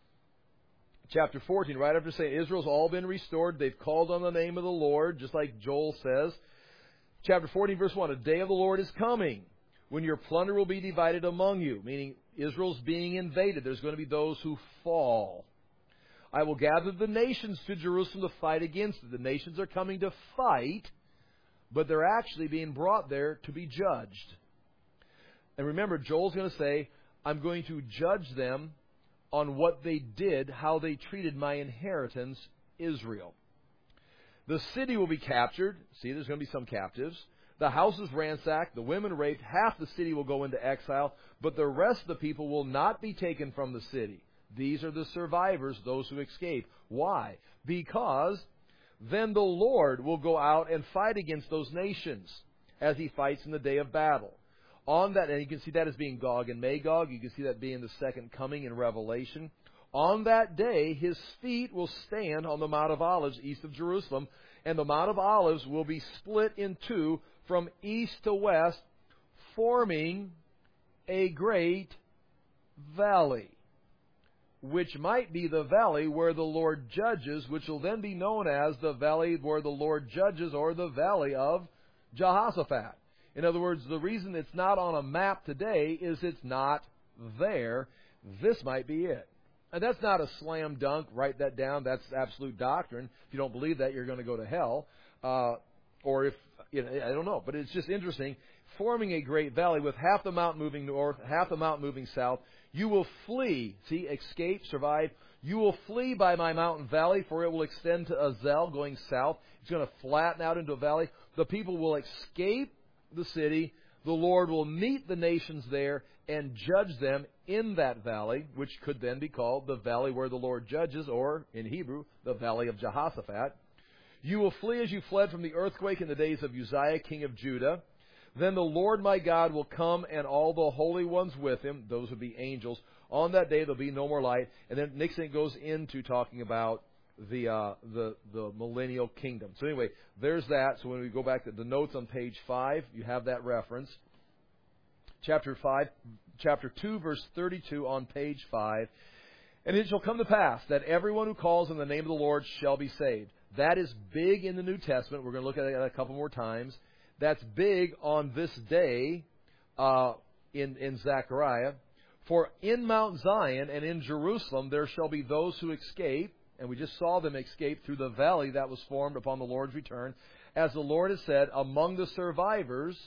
Chapter fourteen, right after saying Israel's all been restored, they've called on the name of the Lord, just like Joel says. Chapter fourteen, verse one, a day of the Lord is coming, when your plunder will be divided among you, meaning Israel's being invaded. There's going to be those who fall. I will gather the nations to Jerusalem to fight against it. The nations are coming to fight, but they're actually being brought there to be judged. And remember, Joel's going to say, I'm going to judge them on what they did, how they treated my inheritance, Israel. The city will be captured. See, there's going to be some captives. The houses ransacked, the women raped, half the city will go into exile, but the rest of the people will not be taken from the city. These are the survivors, those who escape. Why? Because then the Lord will go out and fight against those nations, as He fights in the day of battle. On that, and you can see that as being Gog and Magog. You can see that being the second coming in Revelation. On that day, His feet will stand on the Mount of Olives east of Jerusalem, and the Mount of Olives will be split in two from east to west, forming a great valley, which might be the valley where the Lord judges, which will then be known as the valley where the Lord judges, or the valley of Jehoshaphat. In other words, the reason it's not on a map today is it's not there. This might be it. And that's not a slam dunk. Write that down. That's absolute doctrine. If you don't believe that, you're going to go to hell. Uh, or if, you know, I don't know. But it's just interesting. Forming a great valley with half the mountain moving north, half the mountain moving south. You will flee. See, escape, survive. You will flee by my mountain valley, for it will extend to Azel, going south. It's going to flatten out into a valley. The people will escape the city. The Lord will meet the nations there and judge them in that valley, which could then be called the valley where the Lord judges, or, in Hebrew, the valley of Jehoshaphat. You will flee as you fled from the earthquake in the days of Uzziah, king of Judah. Then the Lord my God will come, and all the holy ones with Him. Those would be angels. On that day there'll be no more light. And then Nixon goes into talking about the uh, the the millennial kingdom. So anyway, there's that. So when we go back to the notes on page five, you have that reference. Chapter five, chapter two, verse thirty-two on page five. And it shall come to pass that everyone who calls on the name of the Lord shall be saved. That is big in the New Testament. We're going to look at it a couple more times. That's big on this day uh, in, in Zechariah. For in Mount Zion and in Jerusalem there shall be those who escape, and we just saw them escape through the valley that was formed upon the Lord's return. As the Lord has said, among the survivors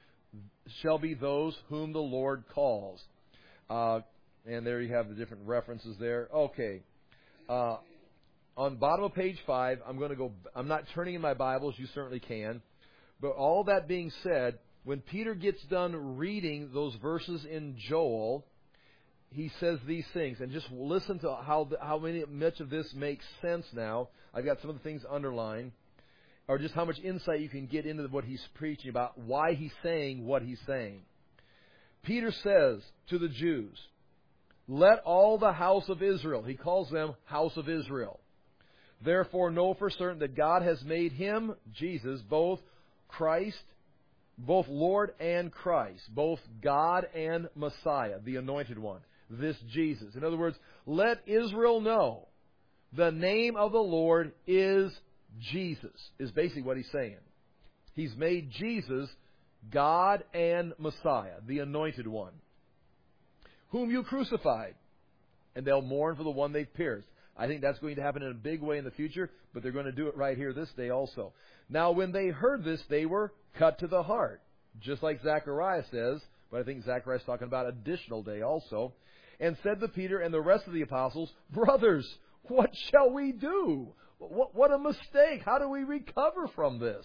shall be those whom the Lord calls. Uh, and there you have the different references there. Okay. Uh, on the bottom of page five, I'm going to go, I'm not turning in my Bibles, you certainly can. But all that being said, when Peter gets done reading those verses in Joel, he says these things. And just listen to how the, how many, much of this makes sense now. I've got some of the things underlined. Or just how much insight you can get into what he's preaching about, why he's saying what he's saying. Peter says to the Jews, let all the house of Israel, he calls them house of Israel, therefore know for certain that God has made him, Jesus, both Christ, both Lord and Christ, both God and Messiah, the Anointed One, this Jesus. In other words, let Israel know the name of the Lord is Jesus, is basically what he's saying. He's made Jesus God and Messiah, the Anointed One, whom you crucified, and they'll mourn for the one they've pierced. I think that's going to happen in a big way in the future, but they're going to do it right here this day also. Now, when they heard this, they were cut to the heart, just like Zechariah says, but I think Zechariah is talking about additional day also, and said to Peter and the rest of the apostles, brothers, what shall we do? What, what a mistake. How do we recover from this?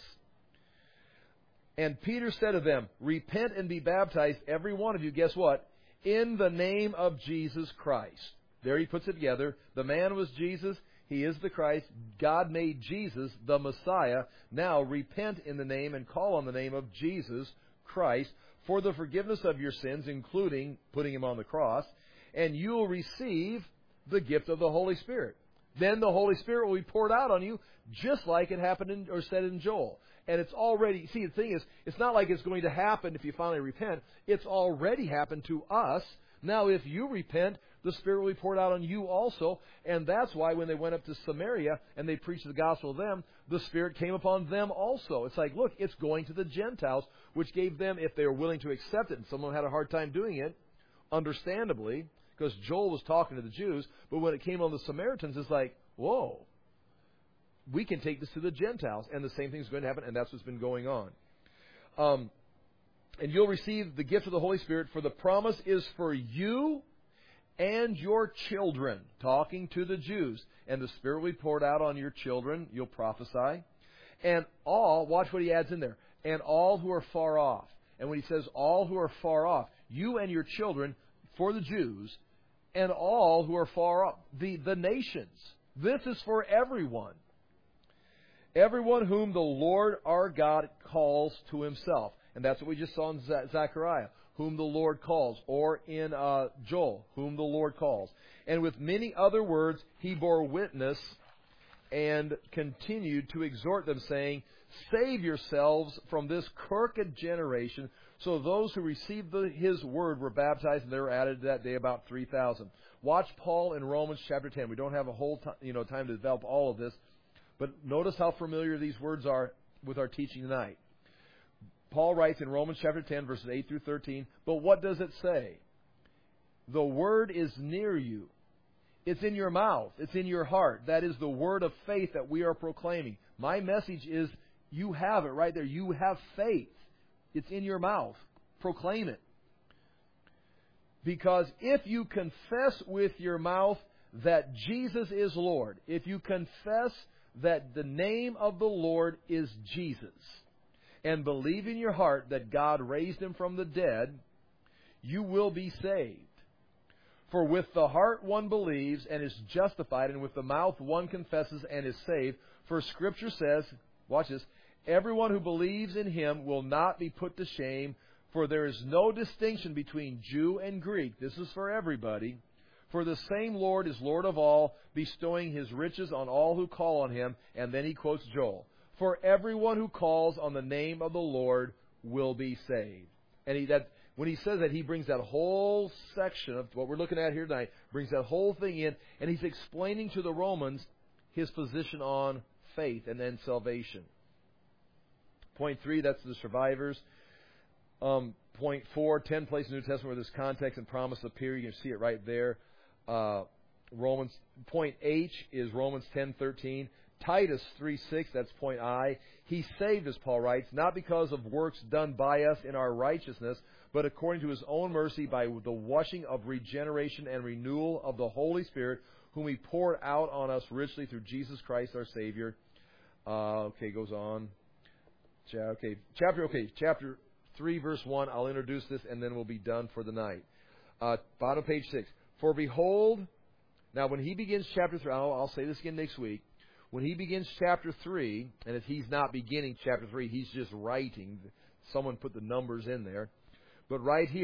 And Peter said to them, repent and be baptized, every one of you, guess what? In the name of Jesus Christ. There he puts it together. The man was Jesus. He is the Christ. God made Jesus the Messiah. Now repent in the name and call on the name of Jesus Christ for the forgiveness of your sins, including putting him on the cross, and you will receive the gift of the Holy Spirit. Then the Holy Spirit will be poured out on you, just like it happened in, or said in Joel. And it's already, see, the thing is, it's not like it's going to happen if you finally repent. It's already happened to us. Now, if you repent, the Spirit will be poured out on you also. And that's why when they went up to Samaria and they preached the gospel to them, the Spirit came upon them also. It's like, look, it's going to the Gentiles, which gave them, if they were willing to accept it, and someone had a hard time doing it, understandably, because Joel was talking to the Jews, but when it came on the Samaritans, it's like, whoa, we can take this to the Gentiles, and the same thing is going to happen, and that's what's been going on. Um, and you'll receive the gift of the Holy Spirit, for the promise is for you and your children, talking to the Jews. And the Spirit will be poured out on your children, you'll prophesy. And all, watch what he adds in there, and all who are far off. And when he says all who are far off, you and your children, for the Jews, and all who are far off, the, the nations. This is for everyone. Everyone whom the Lord our God calls to himself. And that's what we just saw in Zechariah, whom the Lord calls. Or in uh, Joel, whom the Lord calls. And with many other words he bore witness and continued to exhort them, saying, save yourselves from this crooked generation. So those who received the, his word were baptized, and there were added that day about three thousand. Watch Paul in Romans chapter ten. We don't have a whole time, you know, time to develop all of this. But notice how familiar these words are with our teaching tonight. Paul writes in Romans chapter ten, verses eight through thirteen, but what does it say? The word is near you. It's in your mouth. It's in your heart. That is the word of faith that we are proclaiming. My message is you have it right there. You have faith. It's in your mouth. Proclaim it. Because if you confess with your mouth that Jesus is Lord, if you confess that the name of the Lord is Jesus, and believe in your heart that God raised him from the dead, you will be saved. For with the heart one believes and is justified, and with the mouth one confesses and is saved. For Scripture says, watch this, everyone who believes in him will not be put to shame, for there is no distinction between Jew and Greek. This is for everybody. For the same Lord is Lord of all, bestowing his riches on all who call on him. And then he quotes Joel. For everyone who calls on the name of the Lord will be saved. And he, that, when he says that, he brings that whole section of what we're looking at here tonight, brings that whole thing in, and he's explaining to the Romans his position on faith and then salvation. Point three, that's the survivors. Um, point four, ten places in the New Testament where this context and promise appear. You can see it right there. Uh, Romans point H is Romans ten thirteen. Titus three six, that's point I. He saved us, Paul writes, not because of works done by us in our righteousness, but according to his own mercy by the washing of regeneration and renewal of the Holy Spirit, whom he poured out on us richly through Jesus Christ our Savior. Uh, okay, goes on. Okay, chapter. Okay, chapter three, verse one. I'll introduce this, and then we'll be done for the night. Uh, bottom page six. For behold, now when he begins chapter three, I'll, I'll say this again next week. When he begins chapter three, and if he's not beginning chapter three, he's just writing. Someone put the numbers in there. But right here,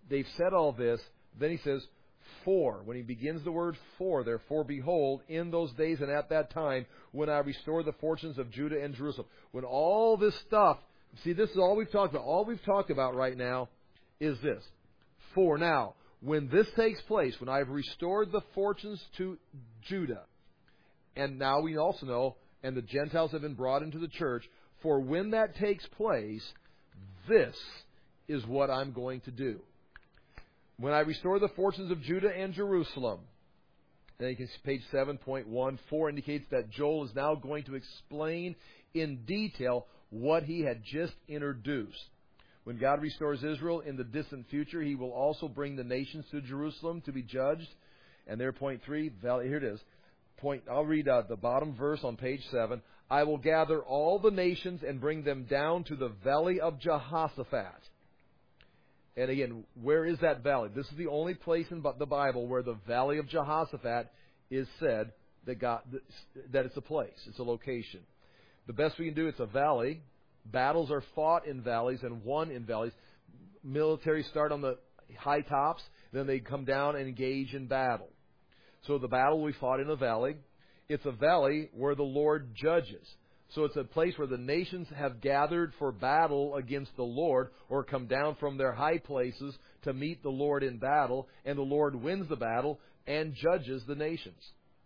they've said all this, then he says, for, when he begins the word for, therefore, behold, in those days and at that time, when I restore the fortunes of Judah and Jerusalem. When all this stuff, see, this is all we've talked about. All we've talked about right now is this. For now, when this takes place, when I've restored the fortunes to Judah, and now we also know, and the Gentiles have been brought into the church, for when that takes place, this is what I'm going to do. When I restore the fortunes of Judah and Jerusalem, and you can see page seven point one four indicates that Joel is now going to explain in detail what he had just introduced. When God restores Israel in the distant future, He will also bring the nations to Jerusalem to be judged. And there, point three, valley, here it is. Point, I'll read uh, the bottom verse on page seven. I will gather all the nations and bring them down to the valley of Jehoshaphat. And again, where is that valley? This is the only place in the Bible where the valley of Jehoshaphat is said that God, that it's a place, it's a location. The best we can do, it's a valley. Battles are fought in valleys and won in valleys. Military start on the high tops, then they come down and engage in battle. So the battle we fought in a valley. It's a valley where the Lord judges. So it's a place where the nations have gathered for battle against the Lord, or come down from their high places to meet the Lord in battle, and the Lord wins the battle and judges the nations.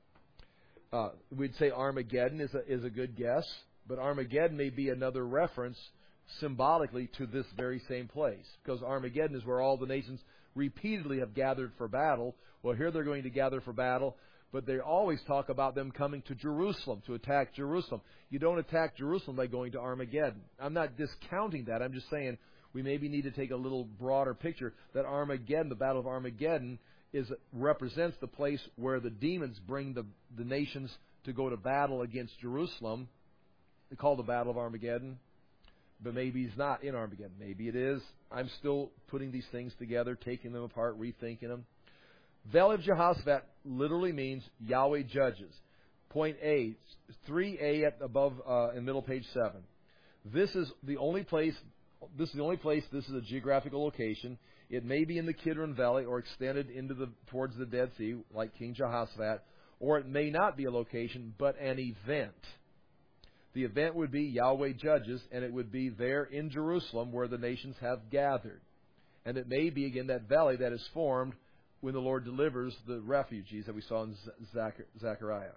Uh, we'd say Armageddon is a, is a good guess, but Armageddon may be another reference symbolically to this very same place, because Armageddon is where all the nations repeatedly have gathered for battle. Well, here they're going to gather for battle, but they always talk about them coming to Jerusalem, to attack Jerusalem. You don't attack Jerusalem by going to Armageddon. I'm not discounting that. I'm just saying we maybe need to take a little broader picture that Armageddon, the Battle of Armageddon, is represents the place where the demons bring the, the nations to go to battle against Jerusalem. They call the Battle of Armageddon, but maybe it's not in Armageddon. Maybe it is. I'm still putting these things together, taking them apart, rethinking them. Valley of Jehoshaphat literally means Yahweh judges. Point A, three A at above uh, in middle page seven. This is the only place. This is the only place. This is a geographical location. It may be in the Kidron Valley or extended into the towards the Dead Sea, like King Jehoshaphat, or it may not be a location, but an event. The event would be Yahweh judges, and it would be there in Jerusalem where the nations have gathered. And it may be, again, that valley that is formed when the Lord delivers the refugees that we saw in Zechariah.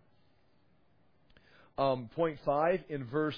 Um, point five, in verse,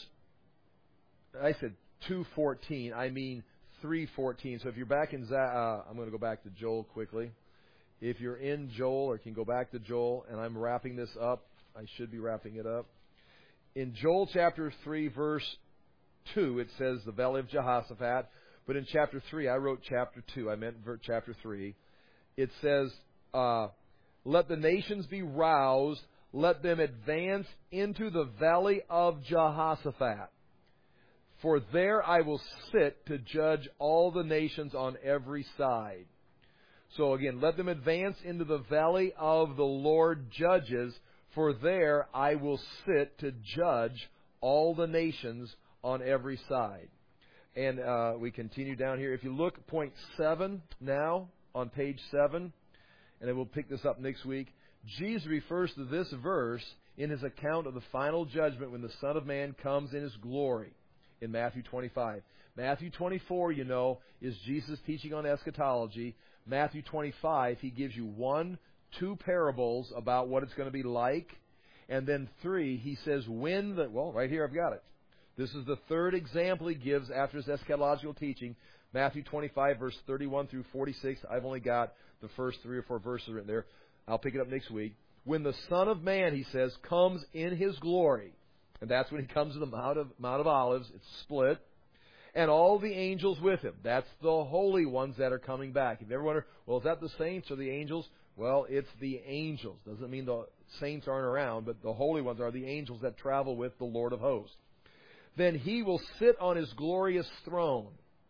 I said two fourteen, I mean three fourteen. So if you're back in, uh, I'm going to go back to Joel quickly. If you're in Joel, or can go back to Joel, and I'm wrapping this up, I should be wrapping it up. In Joel chapter three, verse two, it says the valley of Jehoshaphat. But in chapter three, I wrote chapter two. I meant chapter three. It says, uh, let the nations be roused. Let them advance into the valley of Jehoshaphat. For there I will sit to judge all the nations on every side. So again, let them advance into the valley of the Lord judges. For there I will sit to judge all the nations on every side. And uh, we continue down here. If you look, point seven now on page seven, and then we'll pick this up next week. Jesus refers to this verse in His account of the final judgment when the Son of Man comes in His glory in Matthew twenty-five. Matthew twenty-four, you know, is Jesus teaching on eschatology. Matthew twenty-five, He gives you one, two parables about what it's going to be like. And then three, He says when the, well, right here I've got it. This is the third example He gives after His eschatological teaching. Matthew twenty-five, verse thirty-one through forty-six. I've only got the first three or four verses written there. I'll pick it up next week. When the Son of Man, He says, comes in His glory, and that's when He comes to the Mount of, Mount of Olives. It's split. And all the angels with Him. That's the holy ones that are coming back. If you ever wonder, well, is that the saints or the angels? Well, it's the angels. Doesn't mean the saints aren't around, but the holy ones are the angels that travel with the Lord of hosts. Then He will sit on His glorious throne.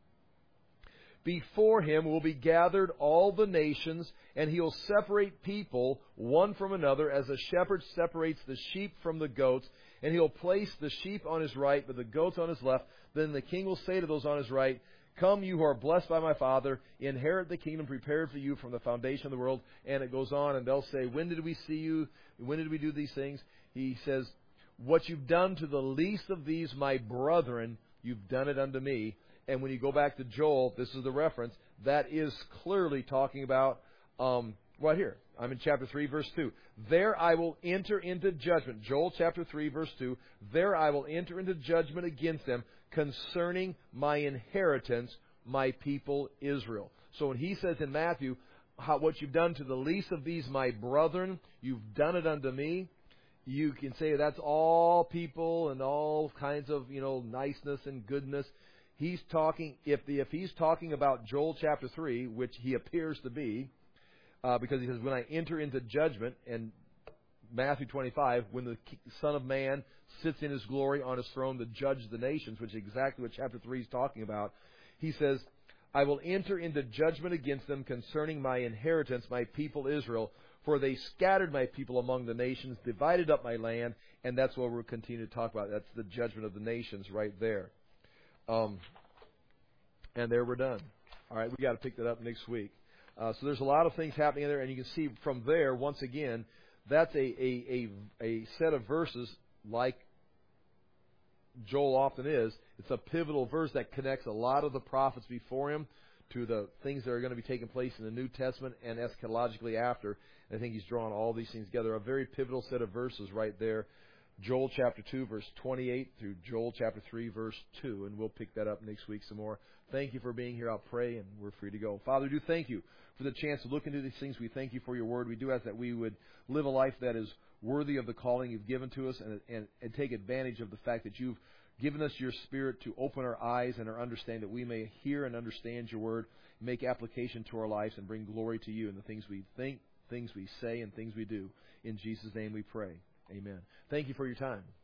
Before Him will be gathered all the nations, and He will separate people one from another as a shepherd separates the sheep from the goats. And He'll place the sheep on His right, but the goats on His left. Then the King will say to those on His right, Come, you who are blessed by my Father, inherit the kingdom prepared for you from the foundation of the world. And it goes on, and they'll say, when did we see you? When did we do these things? He says, what you've done to the least of these, my brethren, you've done it unto me. And when you go back to Joel, this is the reference, that is clearly talking about, um, right here. I'm in chapter three, verse two. There I will enter into judgment. Joel chapter three, verse two. There I will enter into judgment against them concerning my inheritance, my people Israel. So when he says in Matthew, how, what you've done to the least of these, my brethren, you've done it unto me. You can say that's all people and all kinds of, you know, niceness and goodness. He's talking, if the, if he's talking about Joel chapter three, which he appears to be, uh, because he says, when I enter into judgment, and Matthew twenty-five, when the Son of Man sits in his glory on his throne to judge the nations, which is exactly what chapter three is talking about, he says, I will enter into judgment against them concerning my inheritance, my people Israel, for they scattered my people among the nations, divided up my land, and that's what we'll continue to talk about. That's the judgment of the nations right there. Um, and there we're done. All right, we got to pick that up next week. Uh, so there's a lot of things happening there, and you can see from there, once again, that's a, a, a, a set of verses like Joel often is. It's a pivotal verse that connects a lot of the prophets before him to the things that are going to be taking place in the New Testament and eschatologically after. And I think he's drawn all these things together. A very pivotal set of verses right there. Joel chapter two, verse twenty-eight through Joel chapter three, verse two. And we'll pick that up next week some more. Thank you for being here. I'll pray, and we're free to go. Father, do thank you for the chance to look into these things. We thank you for your word. We do ask that we would live a life that is worthy of the calling you've given to us, and, and, and take advantage of the fact that you've given us your Spirit to open our eyes and our understanding, that we may hear and understand your word, make application to our lives, and bring glory to you in the things we think, things we say, and things we do. In Jesus' name we pray. Amen. Thank you for your time.